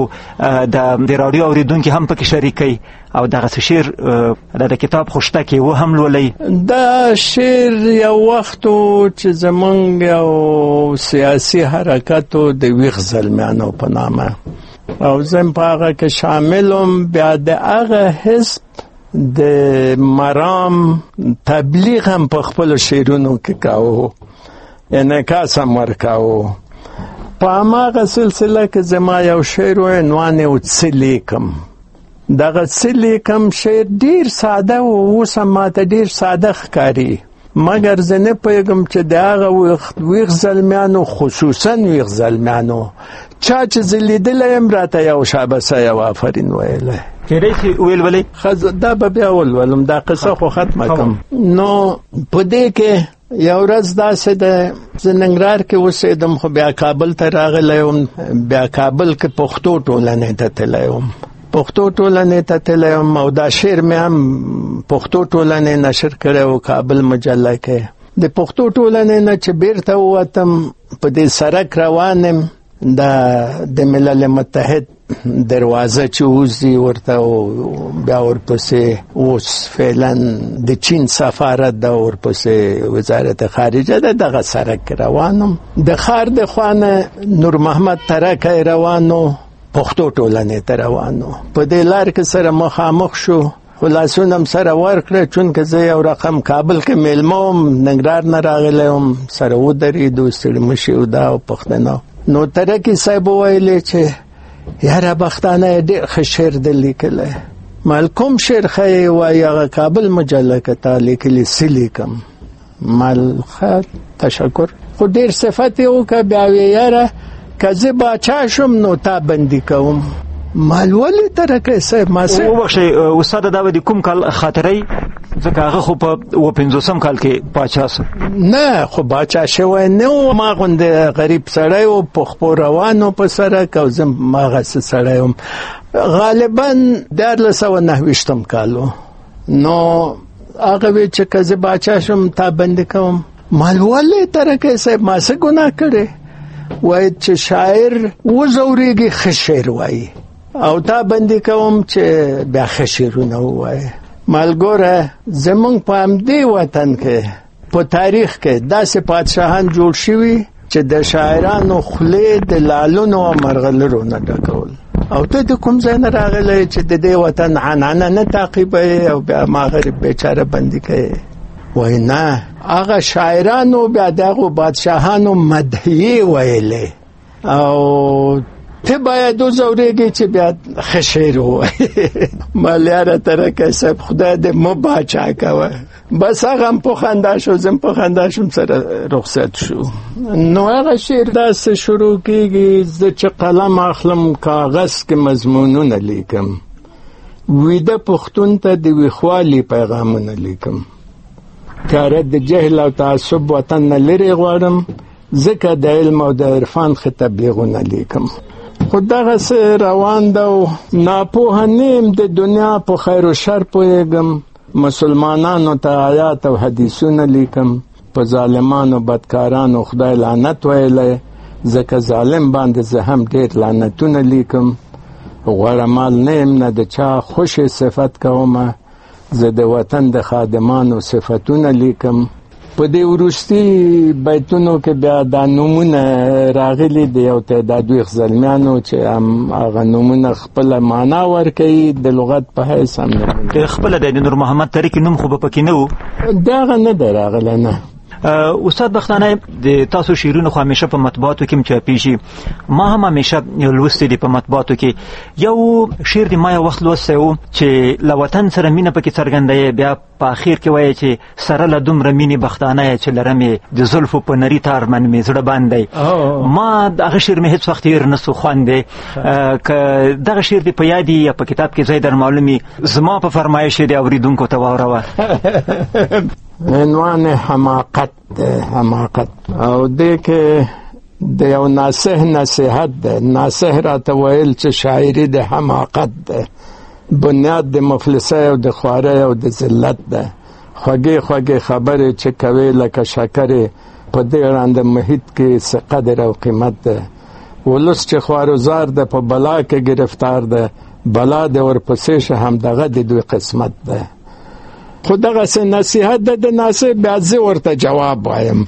[SPEAKER 8] د راډیو اوریدونکي هم پکې شریکوي او دغسې شعر د کتاب خوشته کې و هم لولئ.
[SPEAKER 4] دا شعر یو وخت چې زمونږ یو سیاسي حرکتو د ویښ زلمیانو په نامه او زه په هغه کې شامل وم. بیا د هغه حزب د مرام تبلیغ هم په خپلو شعرونو کې کاوه انعکاس هم ورکاوه. په هماغه سلسله کې زما یو شعر و عنوان یې و څه لیکم. دغه څه لیکم شعر ډېر ساده و اوس هم ماته ډېر ساده ښکاري مګر زه نه پوهېږم چې د هغه ویښ زلمیانو خصوصا ویښ زلمیانو چا چې زه لیدلی یم راته یو شابسه یو آفرین ویلی
[SPEAKER 8] کېدای شي ویلولئ
[SPEAKER 4] دا به بیا ولولم دا قصه خو ختمه کړم. نو په دې کې یو ورځ داسې ده زه ننګرهار کې اوسېدم خو بیا کابل ته راغلی وم. بیا کابل کې پښتو ټولنې ته تللی وم پښتو ټولنې ته تللی وم او دا شعر مې هم پښتو ټولنې نشر کړی و کابل مجله کې. د پښتو ټولنې نه چې بیرته ووتم په دې سړک روان یم د ملل متحد دروازه چې وځي ورته بیا ورپسې اوس فعلا د چین سفارت د ورپسې وزارت خارجه دغه سړک روانم. د ښار د خوا نه نور محمد ترکی روانو پښتو ټولنې ته روانو. په دې لار کې سره مخامخ شو خلاصون هم سره ورکړه چونکه زه یو رقم کابل کې میلمه وم ننګرهار نه راغلی وم سره ودرېدو ستړي مه شي دا پښتنه. نو ترکی صاحب وویلې چې یاره بختانه یې ډېر ښه شعر دی لیکلی. مال کوم شعر ښه وایي هغه کابل مجله کې تا لیکلي څه لیکم. مال ښه تشکر خو ډېر صفت یې وکړه بیا ویې یاره که زه باچا شم نو تا بندي کوم. مال ولې ترکی صاحب ما څه
[SPEAKER 8] وبخښئ استاده دا به د کوم کال خاطرۍ ځکه هغه خو په 50 کال کې باچا سو
[SPEAKER 4] نه خو باچا شوی نه و ما غوندې غریب سړی و په خپو روانو په سړک او زه هغسې سړی وم غالبا 1929 کال و. نو هغه وی چې که زه باچا شم تا بندي کوم. مال ولې ترکی صاحب ما څه ګناه کړی وایي چې شاعر وزورېږي ښه شعر وایي او تا بندي کوم چې بیا ښه شعرونه ووایي. ملګوره زمونږ په همدې وطن کې په تاریخ کې داسې پادشاهان جوړ شوي چې د شاعرانو خولې د لالونو او مرغلرو نه ډکول او ته د کوم ځای نه راغلی چې د دې وطن عنعنه نه تعقیبوې او بیا ما غریب بیچاره بندي کوې. وایي نه هغه شاعرانو بیا د هغو بادشاهانو مدحیې ویلې او ته باید وزورېږي چې بیا ښه شعر ووایې. ملیاره ترکه صاحب خدای دې مه باچا کوه. بس هغه هم په خندا شو زم په خندا شوم سره رخصت شو. نو هغه شعر داسې شروع کېږي زه چې قلم اخلم کاغذ کې مضمونونه لیکم ویده پښتون ته د ویښوالي پیغامونه لیکم کاره د جهل او تعصب وطن نه لرې غواړم ځکه د علم او د عرفان ښه تبلیغونه لیکم. خو دغسې روان ده او ناپوهه نیم د دنیا په خیر و شر پوهېږم مسلمانانو ته آیات او حدیثونه لیکم په ظالمانو بدکارانو خدای لعنت ویلی ځکه ظالم باندې زه هم ډېر لعنتونه لیکم. غوره مال نه یم نه د چا خوشې صفت کومه زه د وطن د خادمانو صفتونه لیکم. په دې وروستي بیتونو کې بیا دا نومونه راغلي د یو تعداد ویښ زلمیانو چې هغه نومونه خپله معنا ورکوي د لغت په حیث هم نه
[SPEAKER 8] خپله د نور محمد تاریکي نوم خو به پکې نه و
[SPEAKER 4] دغه نه دی راغلی نه.
[SPEAKER 8] استاد بختانه د تاسو شعرونه خو همیشه په مطبوعاتو کې چاپېږي ما هم همیشه لوستي دي په مطبوعاتو کې. یو شعر د ما یو وخت لوستی و چې له وطن سره مینه پکې څرګندوي بیا په اخر کې وایي چې سره له دومره مینې بختانه چې لرم د زلفو په نري تار من مې زړه باندی. ما دغه شعر مې هېڅ وخت هېر نه سو خوندی. که دغه شعر دې په یاد یا په کتاب کې ځای در معلومي زما په فرمایش دې اورېدونکو ته واوروه.
[SPEAKER 4] عنوان حماقت ده حماقت او دې کې د یو ناصح نصیحت ده. ناصح راته ویل چې شاعري د حماقت ده بنیاد د مفلسۍ او د خوارۍ او د ذلت ده. خوږې خوږې خبرې چې کوي لکه شکرې په دې ړانده محیط کې څه قدر او قیمت ده. ولس چې خوارزار ده په بلا کې گرفتار ده بلا د ورپسې شه همدغه د دوی قسمت ده. خو دغسې نصیحت ده د ناصح بیا زه ورته جواب وایم.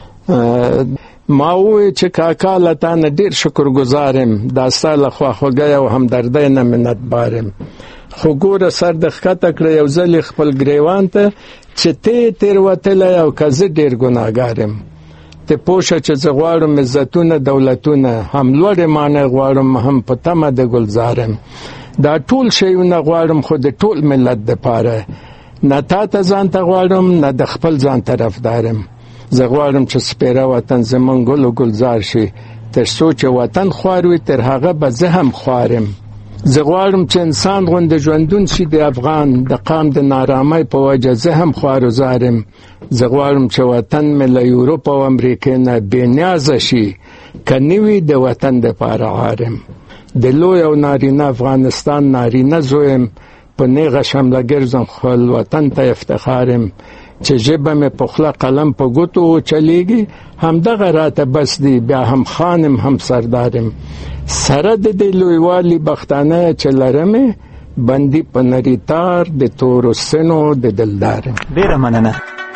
[SPEAKER 4] ما وویل چې کاکا له تا نه ډېر شکرګزار یم دا ستا له خواخوږۍ او همدردۍ نه منتبار یم خو ګوره سر د ښکته کړه یو ځل خپل ګریوان ته چې ته تېروتلی او که زه ډېر ګناهګار یم. ته پوه شه چې زه غواړم عزتونه دولتونه هم لوړې معنی غواړم هم په تمه د ګلزار یم. دا ټول شیونه غواړم خو د ټول ملت دپاره نه تا ته ځان ته غواړم نه د خپل ځان طرفدار یم. زه غواړم چې سپیره وطن زمونږ ګل و ګلزار شي تر څو چې وطن خوار وي تر هغه به زه هم خوار یم. زه غواړم چې انسان غوندې ژوندون شي د افغان د قام د نارامۍ په وجه زه هم خوارزار یم. زه غواړم چې وطن مې له یورپ او امریکې نه بېنیازه شي که نه وي د وطن دپاره عار یم. د لوی او نارینه افغانستان نارینه زوی یم په نیغه شمله ګرځم خپل وطن ته افتخار یم. چې ژبه مې په خوله قلم په ګوتو وچلیږي همدغه راته بس دی بیا هم خان یم هم سردار یم. سره د دې لویوالي بختانه چې لرمې بندي په نري تار د تورو سنو د دلدار یم.
[SPEAKER 8] ډېره مننه.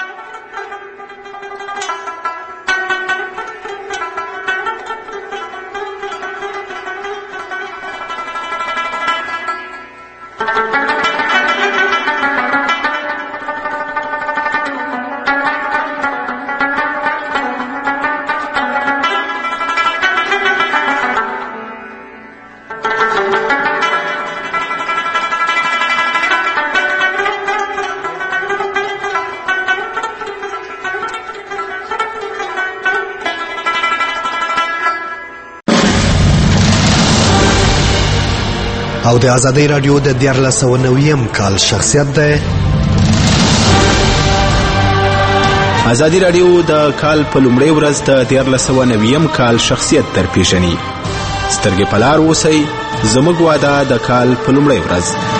[SPEAKER 5] او د آزادۍ رادیو د 1490م کال شخصیت ده.
[SPEAKER 7] آزادۍ رادیو د کال په لومړۍ ورځ د 1490م کال شخصیت در پیژني. سترګې په لار اوسئ زموږ واده د کال په لومړۍ ورځ